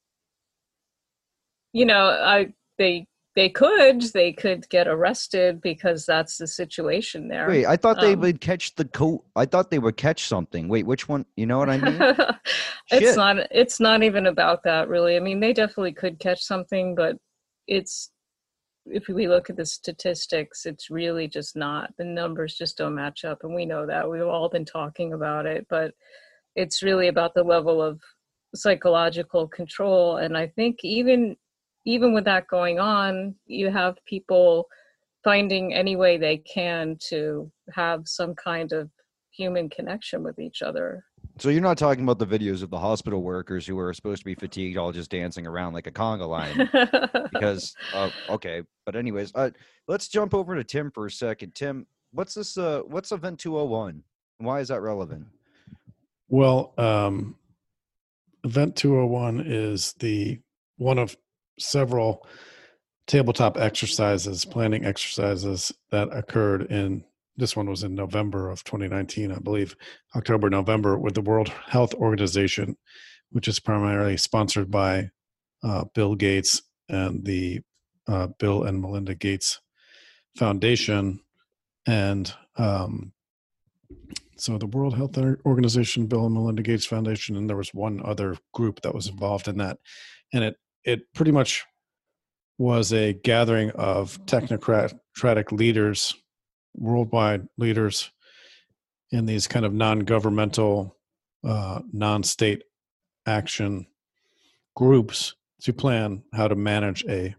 you know, I they they could they could get arrested because that's the situation there. Wait, I thought they um, would catch the coat. I thought they would catch something. Wait, which one? You know what I mean? It's Shit. not. It's not even about that, really. I mean, they definitely could catch something, but it's. If we look at the statistics, it's really just not. The numbers just don't match up, and we know that. We've all been talking about it, but it's really about the level of psychological control. And I think even even with that going on, you have people finding any way they can to have some kind of human connection with each other. So you're not talking about the videos of the hospital workers who are supposed to be fatigued, all just dancing around like a conga line. Because, uh, okay, but anyways, uh, let's jump over to Tim for a second. Tim, what's this? Uh, what's Event two oh one? Why is that relevant? Well, um, Event two oh one is the one of several tabletop exercises, planning exercises that occurred in. This one was in November of twenty nineteen, I believe, October, November, with the World Health Organization, which is primarily sponsored by uh, Bill Gates and the uh, Bill and Melinda Gates Foundation. And um, so the World Health Organization, Bill and Melinda Gates Foundation, and there was one other group that was involved in that. And it it pretty much was a gathering of technocratic leaders, worldwide leaders in these kind of non-governmental, uh, non-state action groups to plan how to manage a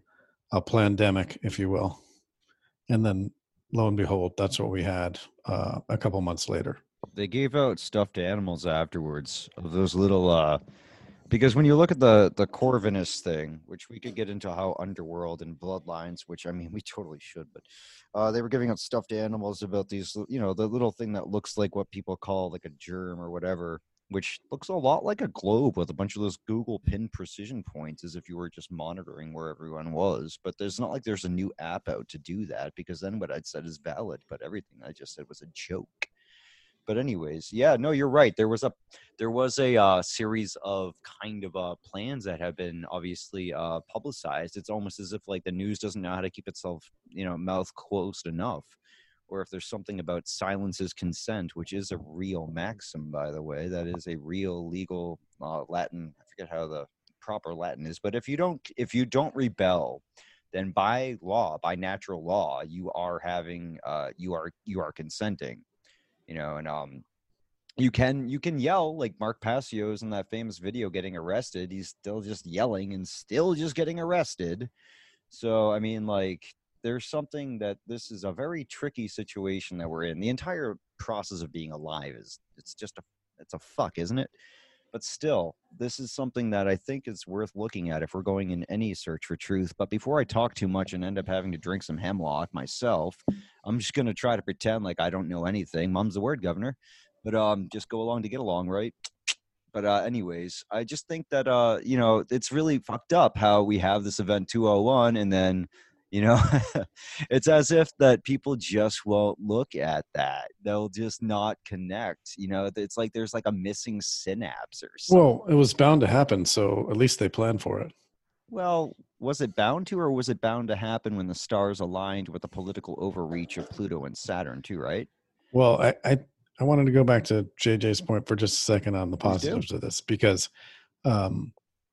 a pandemic, if you will. And then lo and behold, that's what we had uh, a couple months later. They gave out stuffed animals afterwards of those little uh because when you look at the the Corvinus thing, which we could get into how Underworld and Bloodlines, which I mean we totally should, but uh they were giving out stuffed animals about these, you know, the little thing that looks like what people call like a germ or whatever, which looks a lot like a globe with a bunch of those Google pin precision points, as if you were just monitoring where everyone was. But there's not like there's a new app out to do that, because then what I'd said is valid, but everything I just said was a joke. But anyways, yeah, no, you're right. There was a there was a uh, series of kind of uh, plans that have been obviously uh, publicized. It's almost as if like the news doesn't know how to keep itself, you know, mouth closed enough, or if there's something about silence is consent, which is a real maxim, by the way. That is a real legal uh, Latin. I forget how the proper Latin is, but if you don't if you don't rebel, then by law, by natural law, you are having uh, you are you are consenting. You know, and um, you can you can yell like Mark Passio's in that famous video getting arrested. He's still just yelling and still just getting arrested. So I mean, like, there's something that this is a very tricky situation that we're in. The entire process of being alive is it's just a it's a fuck, isn't it? But still, this is something that I think is worth looking at if we're going in any search for truth. But before I talk too much and end up having to drink some hemlock myself, I'm just going to try to pretend like I don't know anything. Mum's the word, Governor. But um, just go along to get along, right? But uh, anyways, I just think that, uh, you know, it's really fucked up how we have this event two oh one and then, you know, it's as if that people just won't look at that. They'll just not connect. You know, it's like there's like a missing synapse or something. Well, it was bound to happen, so at least they planned for it. Well, was it bound to, or was it bound to happen when the stars aligned with the political overreach of Pluto and Saturn too, right? Well, I I, I wanted to go back to J J's point for just a second on the positives of this, because um,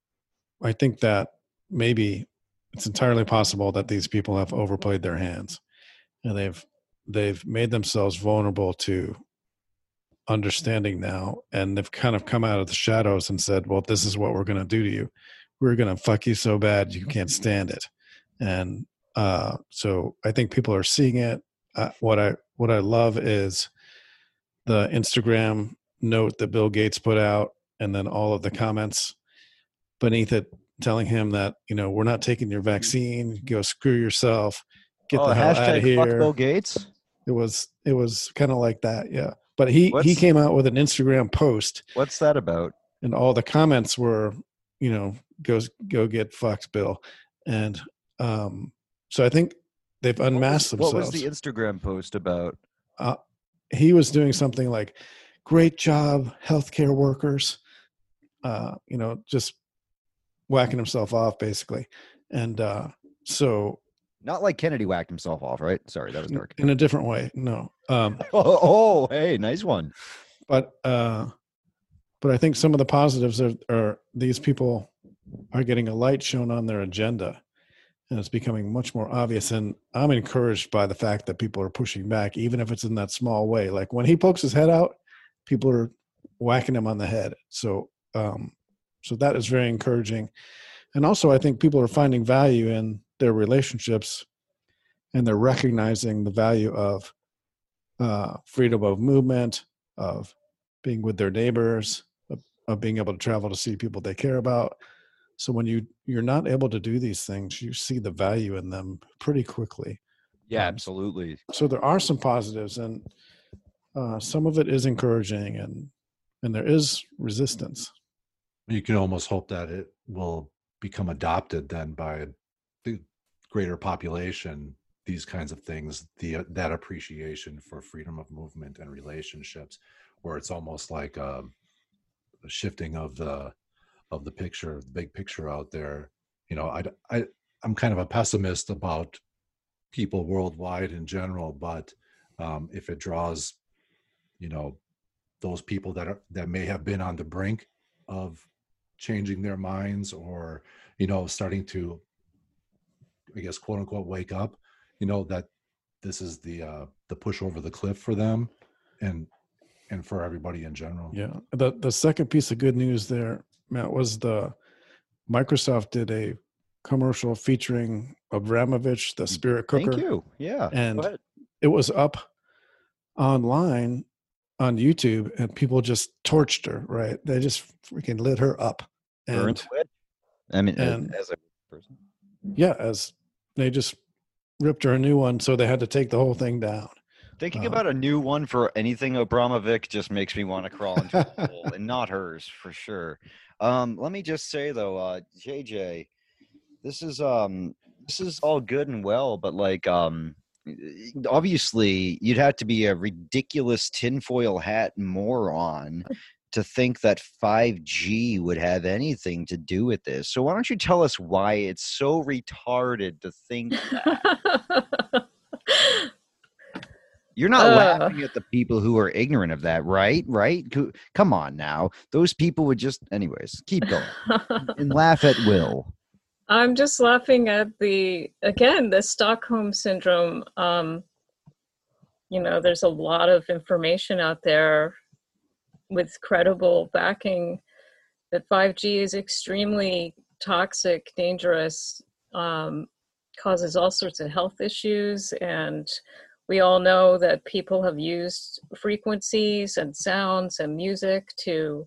I think that maybe it's entirely possible that these people have overplayed their hands, and they've they've made themselves vulnerable to understanding now, and they've kind of come out of the shadows and said, well, this is what we're going to do to you. We're going to fuck you so bad you can't stand it. And uh, so I think people are seeing it. Uh, what I what I love is the Instagram note that Bill Gates put out, and then all of the comments beneath it telling him that, you know, we're not taking your vaccine. Go screw yourself. Get oh, the hell hashtag out of here. Fuck Bill Gates. It was it was kind of like that, yeah. But he What's, he came out with an Instagram post. What's that about? And all the comments were, you know, go go get fucked, Bill. And um, so I think they've unmasked what was, themselves. What was the Instagram post about? Uh, he was doing something like, "Great job, healthcare workers." Uh, you know, just whacking himself off, basically. And uh, so, not like Kennedy whacked himself off, right? Sorry, that was dark. In a different way. No. Um, oh, oh, hey, nice one. But uh, but I think some of the positives are, are these people are getting a light shown on their agenda, and it's becoming much more obvious. And I'm encouraged by the fact that people are pushing back, even if it's in that small way. Like when he pokes his head out, people are whacking him on the head. So um, so that is very encouraging. And also, I think people are finding value in their relationships, and they're recognizing the value of uh, freedom of movement, of being with their neighbors, of, of being able to travel to see people they care about. So when you, you're not able to do these things, you see the value in them pretty quickly. Yeah, um, absolutely. So there are some positives, and uh, some of it is encouraging, and and there is resistance. You can almost hope that it will become adopted then by the greater population, these kinds of things, the that appreciation for freedom of movement and relationships, where it's almost like a, a shifting of the of the picture, the big picture out there. You know, I, I, I'm kind of a pessimist about people worldwide in general, but um, if it draws, you know, those people that are that may have been on the brink of changing their minds, or, you know, starting to, I guess, quote unquote, wake up, you know, that this is the uh, the push over the cliff for them, and and for everybody in general. Yeah. The the second piece of good news there, Matt, was the Microsoft did a commercial featuring Abramovich, the spirit cooker. Thank you. Yeah. And Go ahead. it was up online on YouTube, and people just torched her, right? They just freaking lit her up. Burnt And, the witch. I mean, and as a person. yeah, as they just ripped her a new one, so they had to take the whole thing down. Thinking Um, about a new one for anything Abramovic just makes me want to crawl into a hole, and not hers for sure. Um, let me just say though, uh, J J, this is um, this is all good and well, but like um, obviously you'd have to be a ridiculous tinfoil hat moron to think that five G would have anything to do with this. So why don't you tell us why it's so retarded to think that? You're not Uh. laughing at the people who are ignorant of that, right? Right? Co- Come on now. Those people would just, anyways, keep going and laugh at will. I'm just laughing at the, again, the Stockholm syndrome. Um, you know, there's a lot of information out there with credible backing that five G is extremely toxic, dangerous, um, causes all sorts of health issues. And we all know that people have used frequencies and sounds and music to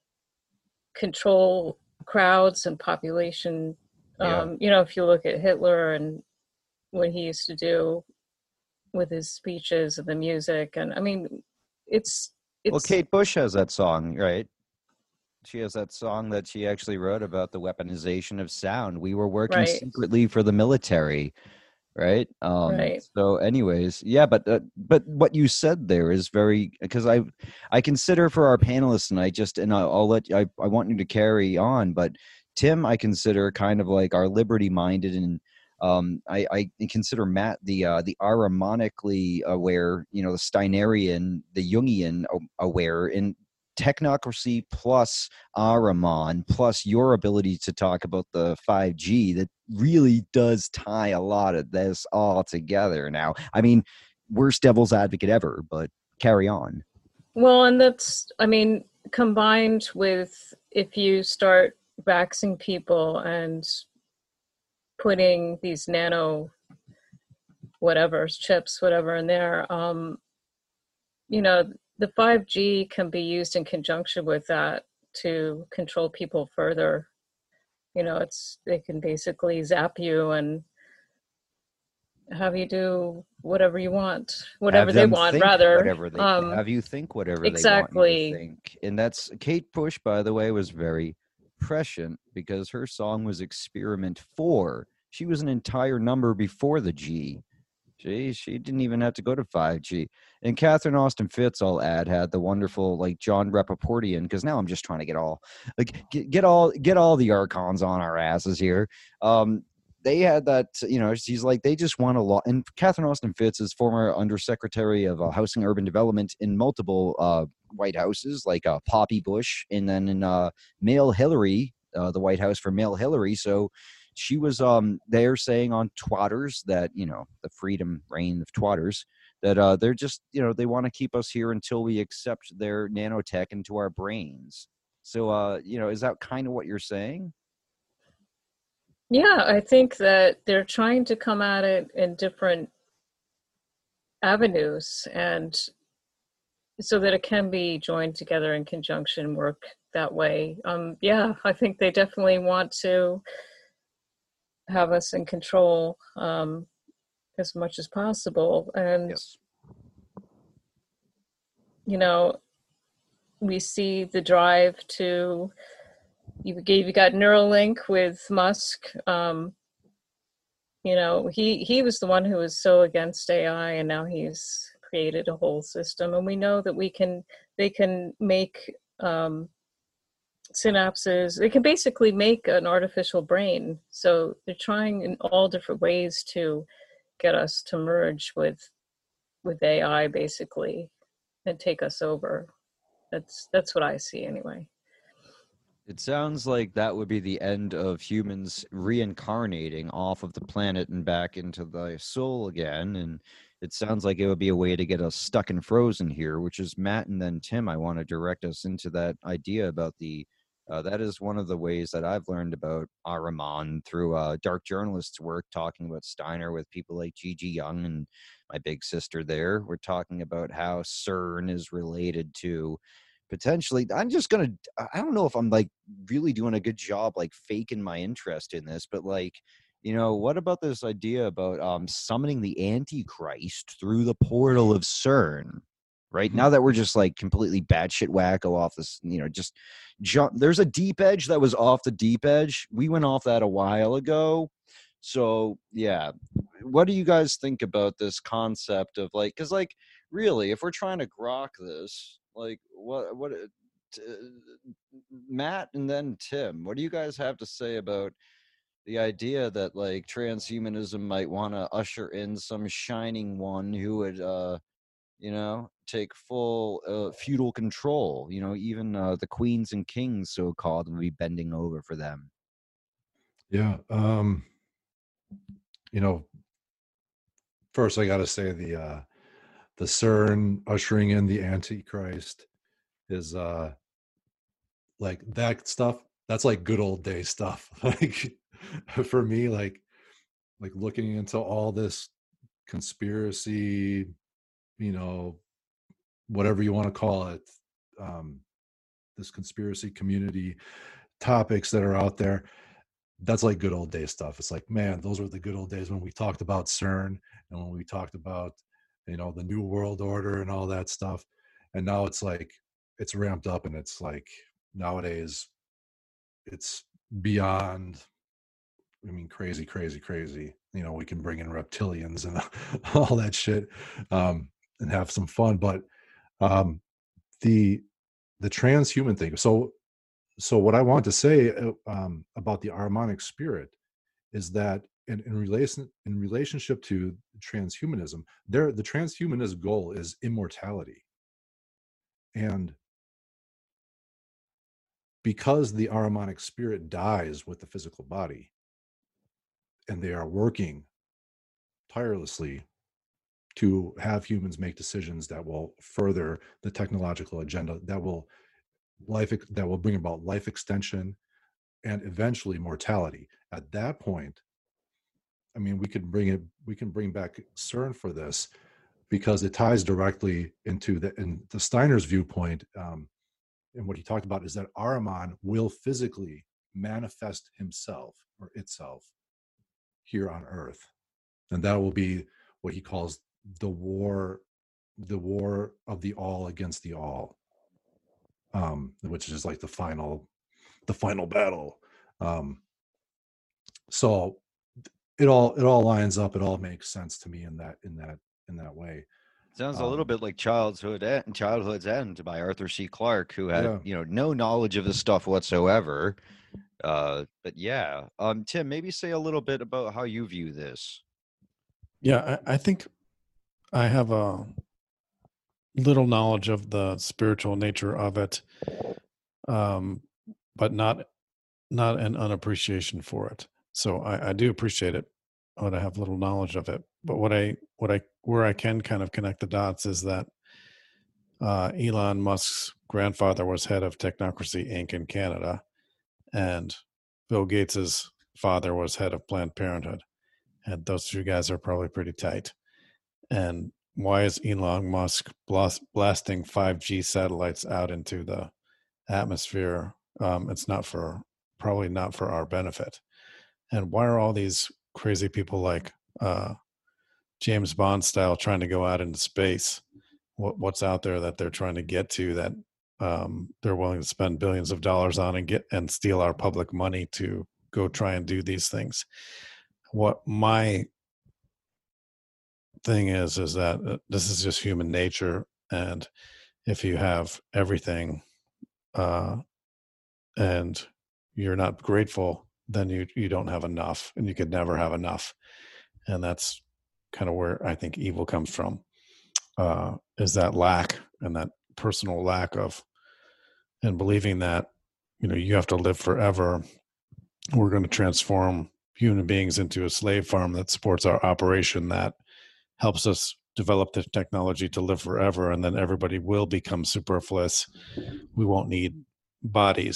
control crowds and population. Yeah. Um, you know, if you look at Hitler and what he used to do with his speeches and the music, and I mean, it's it's. Well, Kate Bush has that song, right? She has that song that she actually wrote about the weaponization of sound. We were working Right. secretly for the military, right? Um, Right. So, anyways, yeah, but uh, but what you said there is very, because I I consider for our panelists tonight, just and I'll, I'll let I I want you to carry on, but Tim, I consider kind of like our liberty-minded, and um, I, I consider Matt the uh, the Ahrimanically aware, you know, the Steinerian, the Jungian aware, in technocracy plus Ahriman plus your ability to talk about the five G that really does tie a lot of this all together. Now, I mean, worst devil's advocate ever, but carry on. Well, and that's, I mean, combined with if you start vaccinating people and putting these nano whatever chips, whatever in there, um, you know, the five G can be used in conjunction with that to control people further. You know, it's, they can basically zap you and have you do whatever you want, whatever Have they them want, think rather. whatever they um, have you think whatever exactly. they want you to think. And that's Kate Bush, by the way, was very prescient because her song was Experiment four. She was an entire number before the G. She she didn't even have to go to five G. And Catherine Austin Fitts, I'll add, had the wonderful like John Rappaportian, because now I'm just trying to get all like get, get all get all the archons on our asses here. Um, they had that, you know, she's like, they just want a lot. And Catherine Austin Fitts is former Undersecretary of uh, Housing and Urban Development in multiple uh, White Houses, like uh, Poppy Bush, and then in uh, Male Hillary, uh, the White House for Male Hillary. So she was um, there saying on Twatters that, you know, the freedom reign of Twatters, that uh, they're just, you know, they want to keep us here until we accept their nanotech into our brains. So, uh, you know, is that kind of what you're saying? Yeah, I think that they're trying to come at it in different avenues, and so that it can be joined together in conjunction, work that way. Um, yeah, I think they definitely want to have us in control um, as much as possible. And, Yes. you know, we see the drive to, you gave, you got Neuralink with Musk. Um, you know, he, he was the one who was so against A I, and now he's created a whole system. And we know that we can, they can make um, synapses, they can basically make an artificial brain. So they're trying in all different ways to get us to merge with, with A I basically and take us over. That's, that's what I see anyway. It sounds like that would be the end of humans reincarnating off of the planet and back into the soul again. And it sounds like it would be a way to get us stuck and frozen here, which is Matt and then Tim. I want to direct us into that idea about the Uh, that is one of the ways that I've learned about Ahriman through uh, Dark Journalist's work, talking about Steiner with people like Gigi Young and my big sister there. We're talking about how CERN is related to potentially, I'm just going to, I don't know if I'm like really doing a good job like faking my interest in this, but like, you know, what about this idea about um, summoning the Antichrist through the portal of CERN? Right now that we're just like completely batshit wacko off this, you know, just jump. There's a deep edge that was off the deep edge. We went off that a while ago. So yeah, what do you guys think about this concept of like, because like really, if we're trying to grok this, like what what uh, Matt and then Tim, what do you guys have to say about the idea that like transhumanism might want to usher in some shining one who would uh you know, take full uh, feudal control. You know, even uh, the queens and kings, so called, will be bending over for them. Yeah. Um, you know, first I got to say the uh, the CERN ushering in the Antichrist is uh, like that stuff. That's like good old day stuff. Like for me, like like looking into all this conspiracy, you know, whatever you want to call it, um, this conspiracy community topics that are out there. That's like good old day stuff. It's like, man, those were the good old days when we talked about CERN and when we talked about, you know, the New World Order and all that stuff. And now it's like, it's ramped up and it's like nowadays it's beyond, I mean, crazy, crazy, crazy. You know, we can bring in reptilians and all that shit um, and have some fun. But um, the the transhuman thing. So so what I want to say uh, um, about the Ahrimanic spirit is that in, in relation in relationship to transhumanism, there the transhumanist goal is immortality, and because the Ahrimanic spirit dies with the physical body, and they are working tirelessly to have humans make decisions that will further the technological agenda, that will life that will bring about life extension and eventually mortality. At that point, I mean, we can bring it, we can bring back CERN for this because it ties directly into the, in the Steiner's viewpoint. Um, and what he talked about is that Ahriman will physically manifest himself or itself here on Earth. And that will be what he calls the war, the war of the all against the all, um, which is like the final, the final battle. Um, so it all it all lines up. It all makes sense to me in that in that in that way. Sounds a little Um, bit like Childhood End, Childhood's End by Arthur C. Clarke, who had yeah. you know no knowledge of this stuff whatsoever. Uh, but yeah, um, Tim, maybe say a little bit about how you view this. Yeah, I, I think I have a little knowledge of the spiritual nature of it, um, but not not an unappreciation for it. So I, I do appreciate it, but I have little knowledge of it. But what I what I where I can kind of connect the dots is that uh, Elon Musk's grandfather was head of Technocracy Incorporated in Canada, and Bill Gates's father was head of Planned Parenthood, and those two guys are probably pretty tight. And why is Elon Musk blast, blasting five G satellites out into the atmosphere? Um, it's not for probably not for our benefit. And why are all these crazy people like uh, James Bond style trying to go out into space? What, what's out there that they're trying to get to that um, they're willing to spend billions of dollars on and get and steal our public money to go try and do these things? What my thing is is that uh, this is just human nature, and if you have everything uh, and you're not grateful, then you you don't have enough, and you could never have enough. And that's kind of where I think evil comes from, uh, is that lack and that personal lack of, and believing that, you know, you have to live forever. We're going to transform human beings into a slave farm that supports our operation, that helps us develop the technology to live forever, and then everybody will become superfluous. We won't need bodies.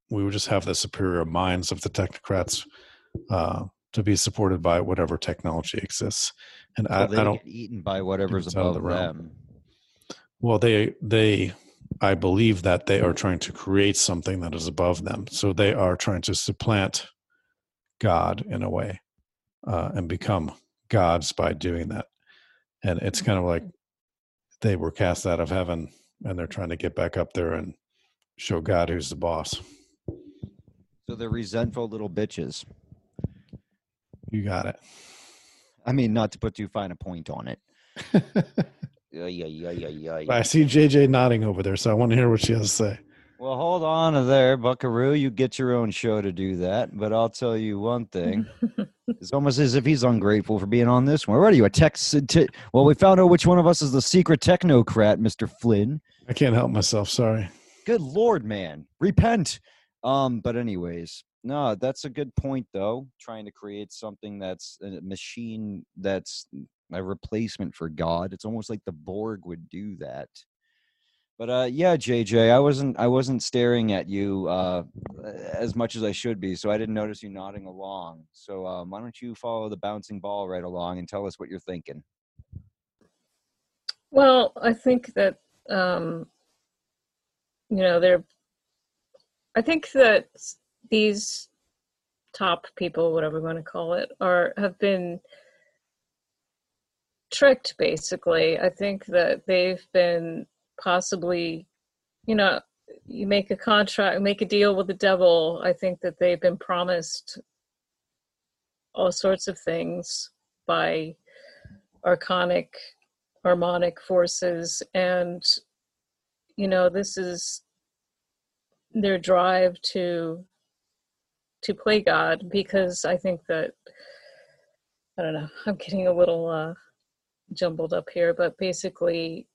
we would just have the superior minds of the technocrats uh, to be supported by whatever technology exists. And So I, they I don't get eaten by whatever's it's out of above the realm. them. Well, they they I believe that they are trying to create something that is above them. So they are trying to supplant God in a way uh, and become gods by doing that. And it's kind of like they were cast out of heaven and they're trying to get back up there and show God who's the boss. So they're resentful little bitches. You got it. I mean, not to put too fine a point on it. Yeah, yeah, yeah, yeah, yeah. I see J J nodding over there, so I want to hear what she has to say. Well, hold on there, Buckaroo. You get your own show to do that. But I'll tell you one thing. It's almost as if he's ungrateful for being on this one. What are you, a tech? T- well, we found out which one of us is the secret technocrat, Mister Flynn. I can't help myself. Sorry. Good Lord, man. Repent. Um, but anyways, no, that's a good point, though. Trying to create something that's a machine that's a replacement for God. It's almost like the Borg would do that. But uh, yeah, J J, I wasn't I wasn't staring at you uh, as much as I should be, so I didn't notice you nodding along. So um, why don't you follow the bouncing ball right along and tell us what you're thinking? Well, I think that um, you know they're. I think that these top people, whatever we want to call it, are have been tricked. Basically, I think that they've been possibly, you know, you make a contract, make a deal with the devil. I think that they've been promised all sorts of things by archonic, harmonic forces, and you know, this is their drive to to play God, because I think that, I don't know, I'm getting a little uh, jumbled up here, but basically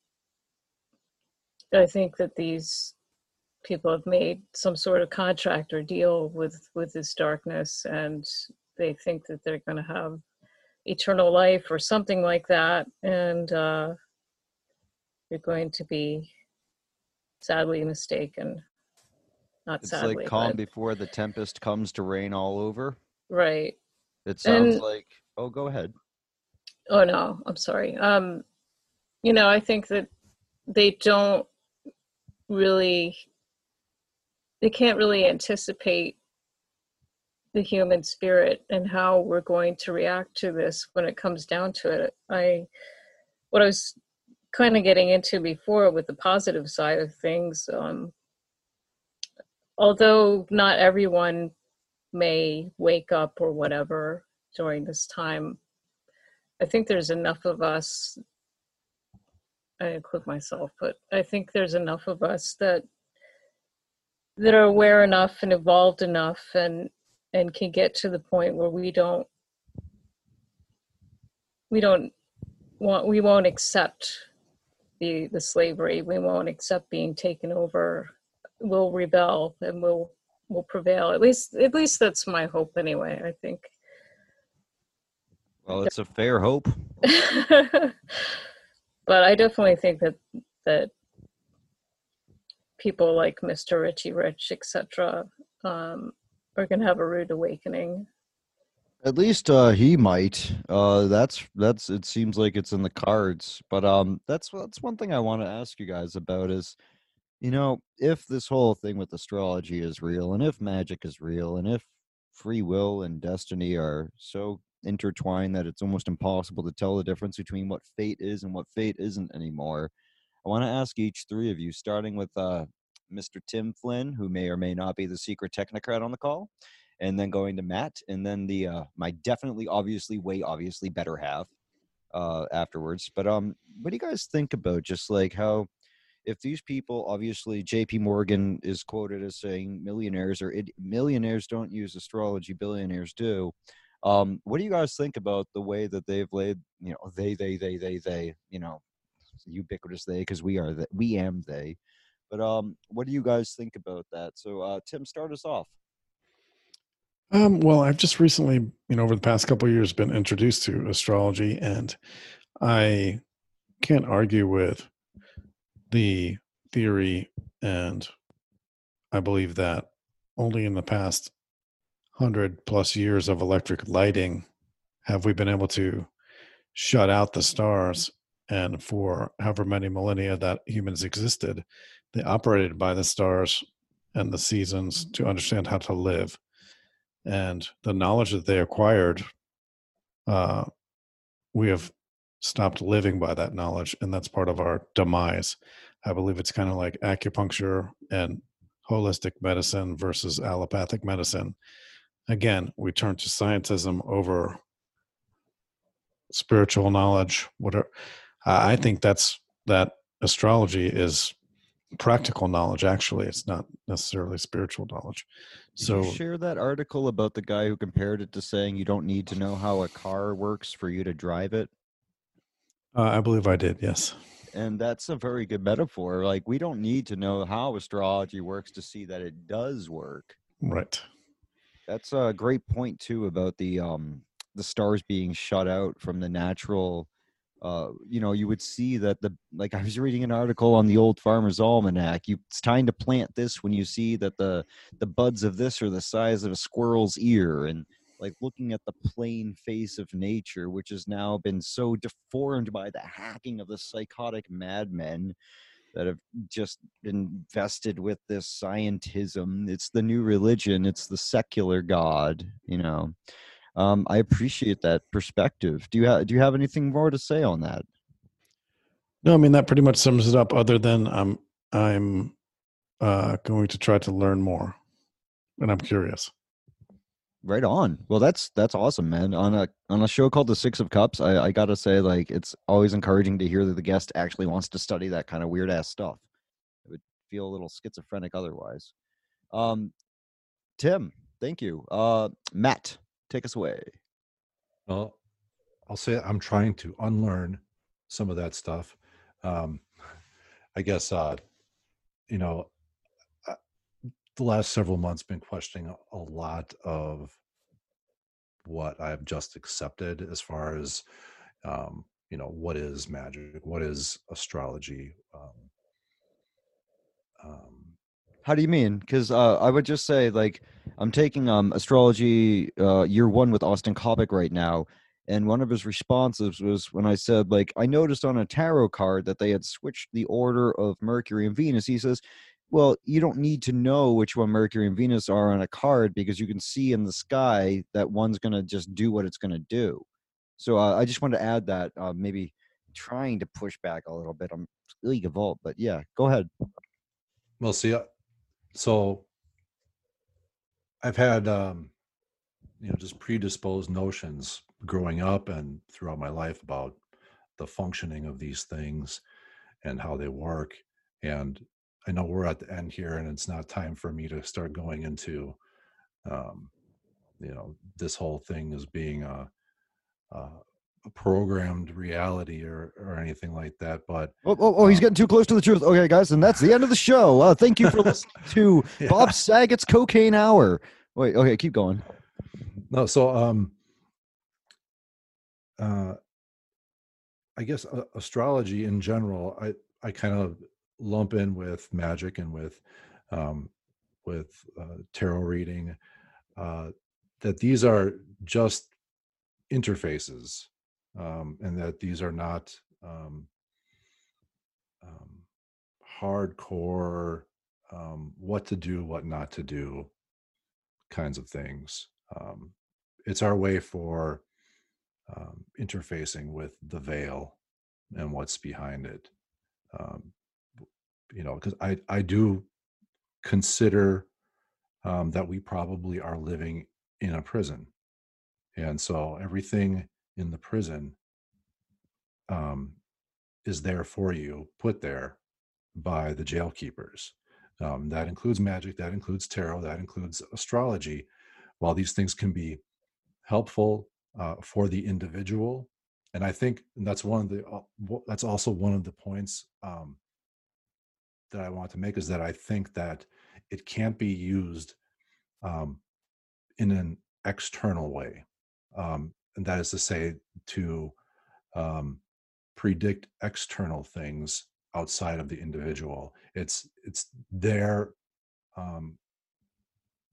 I think that these people have made some sort of contract or deal with, with this darkness, and they think that they're going to have eternal life or something like that, and uh, you're going to be sadly mistaken. Not It's sadly, like calm but, before the tempest comes to rain all over. right. It sounds And- like, oh, go ahead. Oh no, I'm sorry. Um, you know, I think that they don't really, they can't really anticipate the human spirit and how we're going to react to this when it comes down to it. I, what I was kind of getting into before with the positive side of things, um, although not everyone may wake up or whatever during this time, I think there's enough of us, I include myself, but I think there's enough of us that that are aware enough and evolved enough and and can get to the point where we don't we don't want we won't accept the the slavery. We won't accept being taken over. We'll rebel and we'll we'll prevail. At least at least that's my hope anyway, I think. Well, it's a fair hope. But I definitely think that that people like Mister Richie Rich, et cetera, um, are going to have a rude awakening. At least uh, he might. Uh, that's that's. It seems like it's in the cards. But um, that's that's one thing I want to ask you guys about is, you know, if this whole thing with astrology is real, and if magic is real, and if free will and destiny are so intertwined that it's almost impossible to tell the difference between what fate is and what fate isn't anymore. I want to ask each three of you, starting with uh, Mister Tim Flynn, who may or may not be the secret technocrat on the call, and then going to Matt, and then the uh, my definitely, obviously, way obviously better half uh, afterwards. But um, what do you guys think about just like how, if these people, obviously, J P Morgan is quoted as saying millionaires or id- millionaires don't use astrology, billionaires do. Um, what do you guys think about the way that they've laid, you know, they, they, they, they, they, you know, ubiquitous they, because we are, the, we am they. But um, what do you guys think about that? So, uh, Tim, start us off. Um, well, I've just recently, you know, over the past couple of years, been introduced to astrology, and I can't argue with the theory, and I believe that only in the past hundred plus years of electric lighting have we been able to shut out the stars. And for however many millennia that humans existed, they operated by the stars and the seasons to understand how to live. And the knowledge that they acquired, uh, we have stopped living by that knowledge, and that's part of our demise. I believe it's kind of like acupuncture and holistic medicine versus allopathic medicine. Again, we turn to scientism over spiritual knowledge. Whatever. I think that's that astrology is practical knowledge. Actually, it's not necessarily spiritual knowledge. Did So you share that article about the guy who compared it to saying you don't need to know how a car works for you to drive it? uh, I believe I did. Yes. And that's a very good metaphor. Like, we don't need to know how astrology works to see that it does work. Right. That's a great point too about the um the stars being shut out from the natural. Uh, you know, you would see that the like I was reading an article on the Old Farmer's Almanac. You, it's time to plant this when you see that the the buds of this are the size of a squirrel's ear, and like looking at the plain face of nature, which has now been so deformed by the hacking of the psychotic madmen that have just been vested with this scientism. It's the new religion. It's the secular God, you know. Um, I appreciate that perspective. Do you have do you have anything more to say on that? No, I mean that pretty much sums it up. Other than I'm I'm uh, going to try to learn more, and I'm curious. Right on. Well, that's that's awesome, man. On a on a show called The Six of Cups, I, I gotta say, like, it's always encouraging to hear that the guest actually wants to study that kind of weird ass stuff. It would feel a little schizophrenic otherwise. Um, Tim, thank you. Uh, Matt, take us away. Well, I'll say I'm trying to unlearn some of that stuff. Um, I guess, uh, you know, uh, the last several months been questioning a, a lot of what I've just accepted as far as, um, you know, what is magic? What is astrology? Um, um, How do you mean? Because uh, I would just say, like, I'm taking um astrology uh, year one with Austin Kopic right now, and one of his responses was when I said, like, I noticed on a tarot card that they had switched the order of Mercury and Venus. He says, well, you don't need to know which one Mercury and Venus are on a card because you can see in the sky that one's going to just do what it's going to do. So uh, I just wanted to add that, uh, maybe trying to push back a little bit on League of Vault, but yeah, go ahead. well, see, uh, so I've had, um, you know, just predisposed notions growing up and throughout my life about the functioning of these things and how they work. And I know we're at the end here, and it's not time for me to start going into, um, you know, this whole thing as being a, a, a programmed reality or or anything like that. But Oh, oh, oh, he's getting too close to the truth. Okay, guys, and that's the end of the show. Uh, thank you for listening to Yeah. Bob Saget's Cocaine Hour. Wait, okay, keep going. No, so um, uh, I guess uh, astrology in general, I I kind of lump in with magic and with um, with uh, tarot reading, uh, that these are just interfaces, um, and that these are not um, um, hardcore um, what to do, what not to do kinds of things. Um, it's our way for um, interfacing with the veil and what's behind it. Um, you know, because I I do consider um, that we probably are living in a prison, and so everything in the prison um, is there for you, put there by the jail keepers. Um, that includes magic, that includes tarot, that includes astrology. While these things can be helpful uh, for the individual, and I think that's one of the uh, that's also one of the points um, that I want to make, is that I think that it can't be used um, in an external way, um, and that is to say, to um, predict external things outside of the individual. It's it's there um,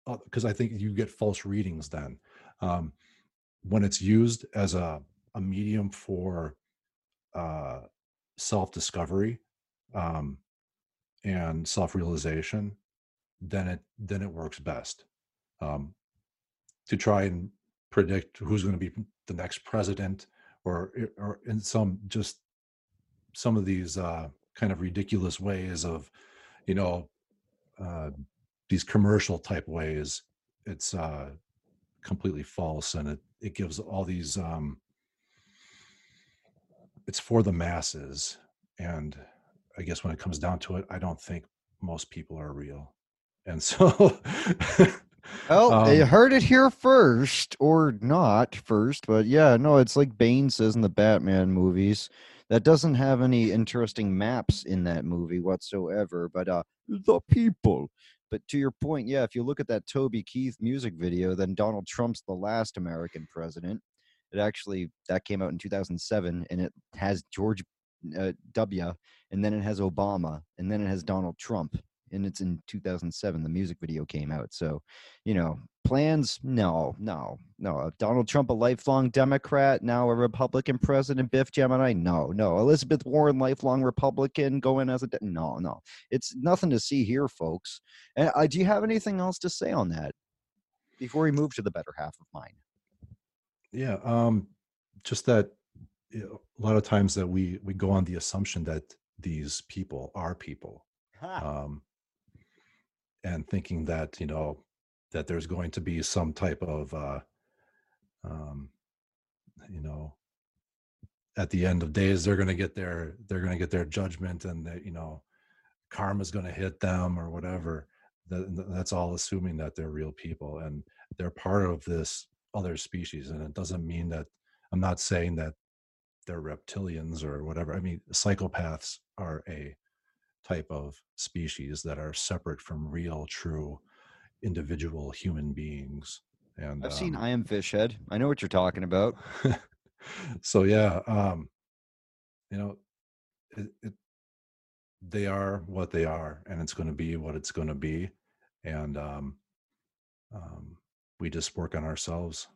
because I think you get false readings then. Um, when it's used as a, a medium for uh, self-discovery um, and self-realization, then it then it works best. Um, to try and predict who's going to be the next president, or or in some just some of these uh, kind of ridiculous ways of, you know, uh, these commercial type ways, it's uh, completely false, and it it gives all these. Um, it's for the masses, and I guess when it comes down to it, I don't think most people are real, and so. Well, they um, heard it here first, or not first, but yeah, no, it's like Bane says in the Batman movies. That doesn't have any interesting maps in that movie whatsoever, but uh, the people. But to your point, yeah, if you look at that Toby Keith music video, then Donald Trump's the last American president. It actually, that came out in two thousand seven, and it has George uh, W., and then it has Obama, and then it has Donald Trump, and it's in two thousand seven. The music video came out. So, you know, plans, no, no, no. Donald Trump, a lifelong Democrat, now a Republican president, Biff Gemini, no, no. Elizabeth Warren, lifelong Republican, going as a, de- no, no. It's nothing to see here, folks. And uh, do you have anything else to say on that before we move to the better half of mine? Yeah, um, just that, you know, a lot of times that we we go on the assumption that these people are people, um, and thinking that, you know, that there's going to be some type of uh, um, you know, at the end of days they're going to get their they're going to get their judgment, and that, you know, karma's going to hit them or whatever. That, that's all assuming that they're real people and they're part of this other species, and it doesn't mean that, I'm not saying that they're reptilians or whatever. I mean, psychopaths are a type of species that are separate from real, true, individual human beings. And I've seen um, I Am Fishhead. I know what you're talking about. so yeah, um, you know, it, it, they are what they are, and it's going to be what it's going to be, and um, um, we just work on ourselves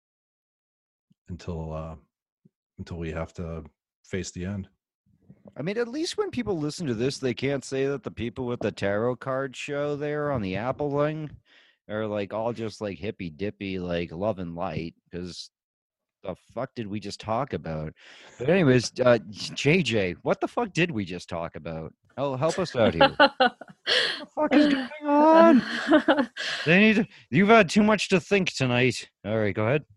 until uh, until we have to face the end. I mean, at least when people listen to this, they can't say that the people with the tarot card show there on the Apple thing are like all just like hippy dippy, like love and light. Because the fuck did we just talk about? But anyways, uh, J J, what the fuck did we just talk about? Oh, help us out here. What the fuck is going on? They need. To, you've had too much to think tonight. All right, go ahead.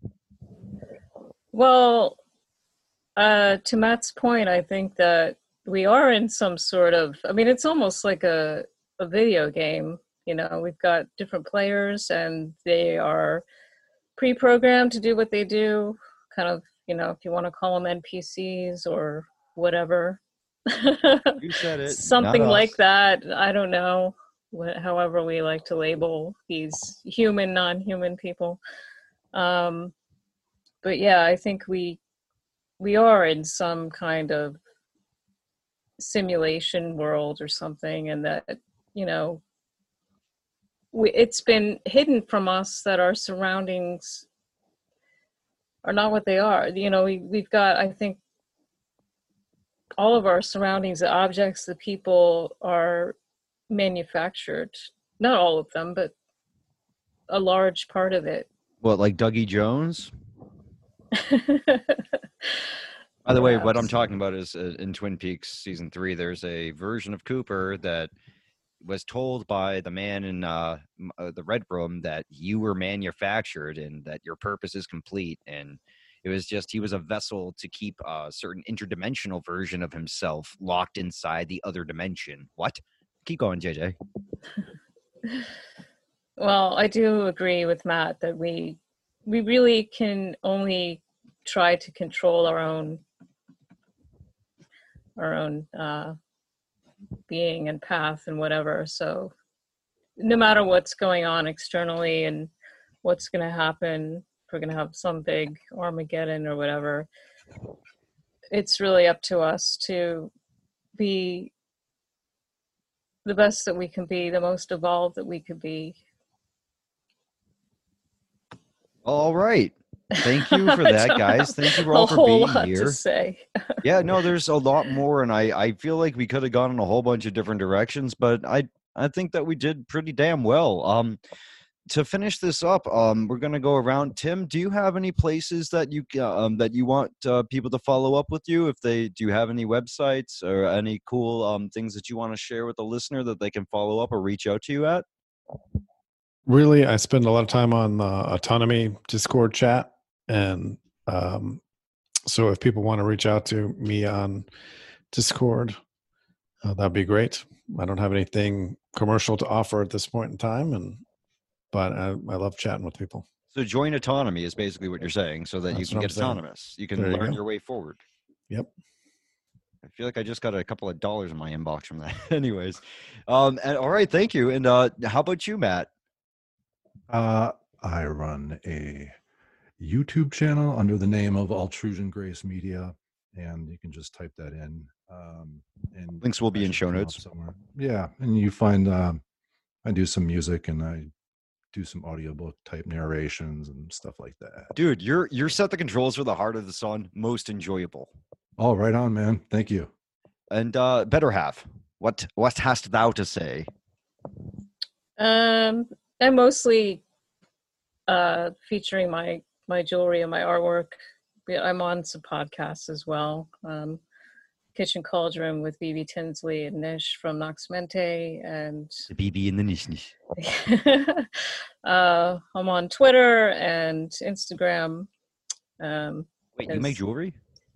Well, uh, to Matt's point, I think that we are in some sort of, I mean, it's almost like a, a video game. You know, we've got different players and they are pre-programmed to do what they do, kind of, you know, if you want to call them N P Cs or whatever. You said it. Something not like us. that. I don't know. What, however we like to label these human, non-human people. Um, but yeah, I think we we are in some kind of simulation world or something, and that, you know, we, it's been hidden from us that our surroundings are not what they are. You know, we, we've got, I think, all of our surroundings, the objects, the people are manufactured. Not all of them, but a large part of it. What, like Dougie Jones? By the way, what I'm Perhaps. talking about is uh, in Twin Peaks season three, there's a version of Cooper that was told by the man in uh, m- uh, the Red Room that you were manufactured and that your purpose is complete. And it was just, he was a vessel to keep a certain interdimensional version of himself locked inside the other dimension. What? Keep going, J J. Well, I do agree with Matt that we we really can only try to control our own our own uh, being and path and whatever. So no matter what's going on externally and what's going to happen, if we're going to have some big Armageddon or whatever, it's really up to us to be the best that we can be, the most evolved that we could be. All right. Thank you for I that, don't guys. have Thank you a all for whole being lot here. to say. Yeah, no, there's a lot more, and I, I feel like we could have gone in a whole bunch of different directions, but I I think that we did pretty damn well. Um, to finish this up, um, we're gonna go around. Tim, do you have any places that you ca- um that you want uh, people to follow up with you? If they do, you have any websites or any cool um things that you want to share with the listener that they can follow up or reach out to you at? Really, I spend a lot of time on the Autonomy Discord chat, and um, so if people want to reach out to me on Discord, uh, that'd be great. I don't have anything commercial to offer at this point in time, and but I, I love chatting with people. So join Autonomy is basically what you're saying, so that you That's can what get I'm saying. autonomous. You can There you learn go. your way forward. Yep. I feel like I just got a couple of dollars in my inbox from that. Anyways, um, and all right, thank you. And uh, how about you, Matt? Uh, I run a YouTube channel under the name of Altrusion Grace Media, and you can just type that in. Um, and Links will be I in should show come up notes. somewhere. Yeah, and you find um, I do some music and I do some audiobook type narrations and stuff like that. Dude, you're you're set the controls for the Heart of the Sun, most enjoyable. Oh, right on, man. Thank you. And uh, better half. What what hast thou to say? Um, I'm mostly uh, featuring my my jewelry and my artwork. Yeah, I'm on some podcasts as well. Um, Kitchen Cauldron with B B Tinsley and Nish from Noxmente, and The B B and the Nish Nish. uh, I'm on Twitter and Instagram. Um, Wait, you make as- jewelry?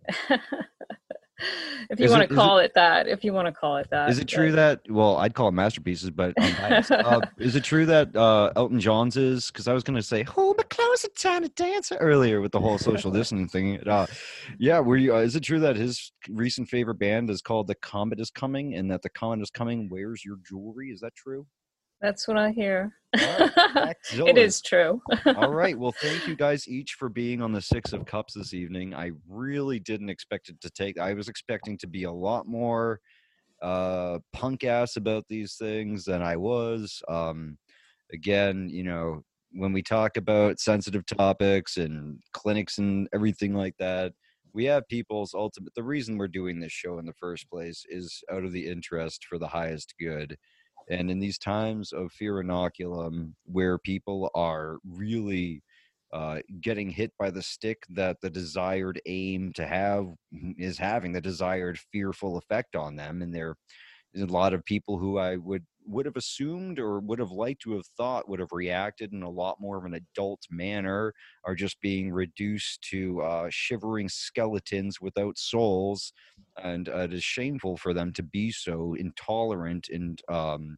if you Is want it- to is call it, that, if you want to call it that. Is it true but- that, well, I'd call it masterpieces, but I'm biased. uh, is it true that uh, Elton John's is, because I was going to say, hold me closer, tiny dancer, earlier with the whole social distancing thing. Uh, yeah, were you, uh, is it true that his recent favorite band is called The Comet is Coming, and that The Comet is Coming wears your jewelry? Is that true? That's what I hear. All right, It excellent. is true. All right. Well, thank you guys each for being on the Six of Cups this evening. I really didn't expect it to take. I was expecting to be a lot more uh, punk ass about these things than I was. Um, again, you know, when we talk about sensitive topics and clinics and everything like that, we have people's ultimate. The reason we're doing this show in the first place is out of the interest for the highest good. And in these times of fear inoculum, where people are really uh, getting hit by the stick that the desired aim to have is having the desired fearful effect on them, and there is a lot of people who I would would have assumed or would have liked to have thought would have reacted in a lot more of an adult manner are just being reduced to uh, shivering skeletons without souls. And uh, it is shameful for them to be so intolerant and um,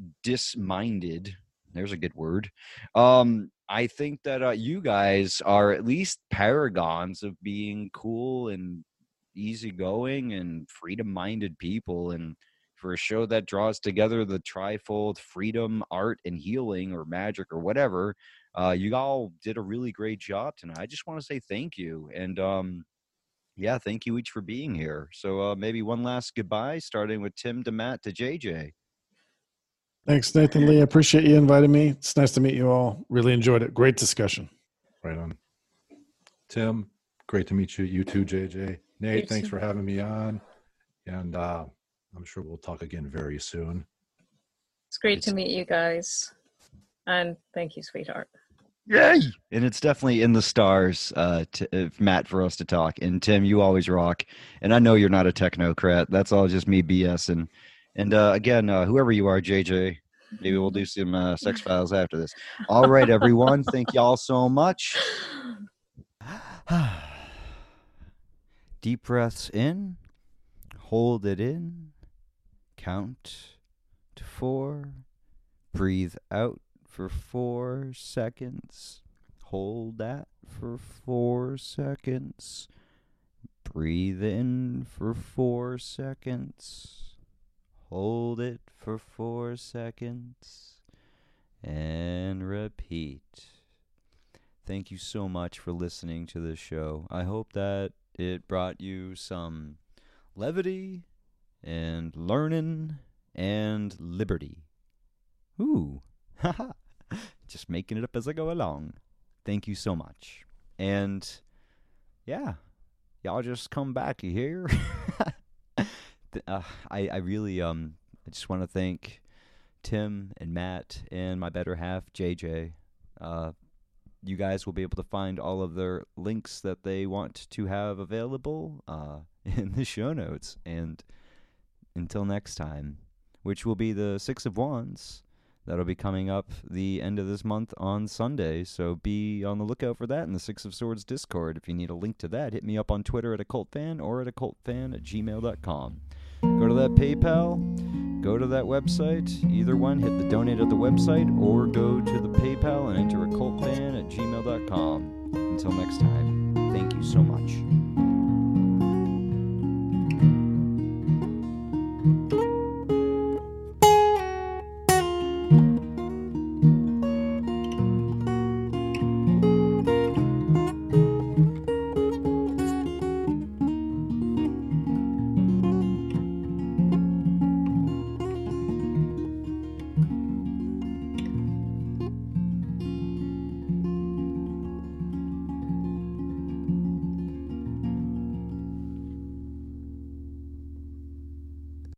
disminded. There's a good word. Um, I think that uh, you guys are at least paragons of being cool and easygoing and freedom-minded people. And for a show that draws together the trifold freedom, art, and healing, or magic, or whatever, uh, you all did a really great job tonight. I just want to say thank you. And um, yeah, thank you each for being here. So uh, maybe one last goodbye, starting with Tim to Matt to J J. Thanks, Nathan Lee. I appreciate you inviting me. It's nice to meet you all. Really enjoyed it. Great discussion. Right on. Tim, great to meet you. You too, J J. Nate, You thanks too. for having me on. And uh, I'm sure we'll talk again very soon. It's great It's- to meet you guys. And thank you, sweetheart. Yay! And it's definitely in the stars, uh, to, uh, Matt, for us to talk. And Tim, you always rock. And I know you're not a technocrat. That's all just me BSing. And uh, again, uh, whoever you are, J J, maybe we'll do some uh, sex files after this. All right, everyone. Thank y'all so much. Deep breaths in. Hold it in. Count to four. Breathe out for four seconds. Hold that for four seconds. Breathe in for four seconds. Hold it for four seconds. And repeat. Thank you so much for listening to this show. I hope that it brought you some levity and learning and liberty. Ooh, haha. Just making it up as I go along. thank you so much. And yeah, y'all just come back, you hear? uh, I, I really, um, I just want to thank Tim and Matt and my better half, J J. Uh, you guys will be able to find all of their links that they want to have available uh, in the show notes. And until next time, which will be the Six of Wands, that'll be coming up the end of this month on Sunday. So be on the lookout for that in the Six of Swords Discord. If you need a link to that, hit me up on Twitter at occultfan or at occultfan at gmail dot com. Go to that PayPal, go to that website. Either one, hit the donate at the website or go to the PayPal and enter occultfan at gmail dot com. Until next time, thank you so much.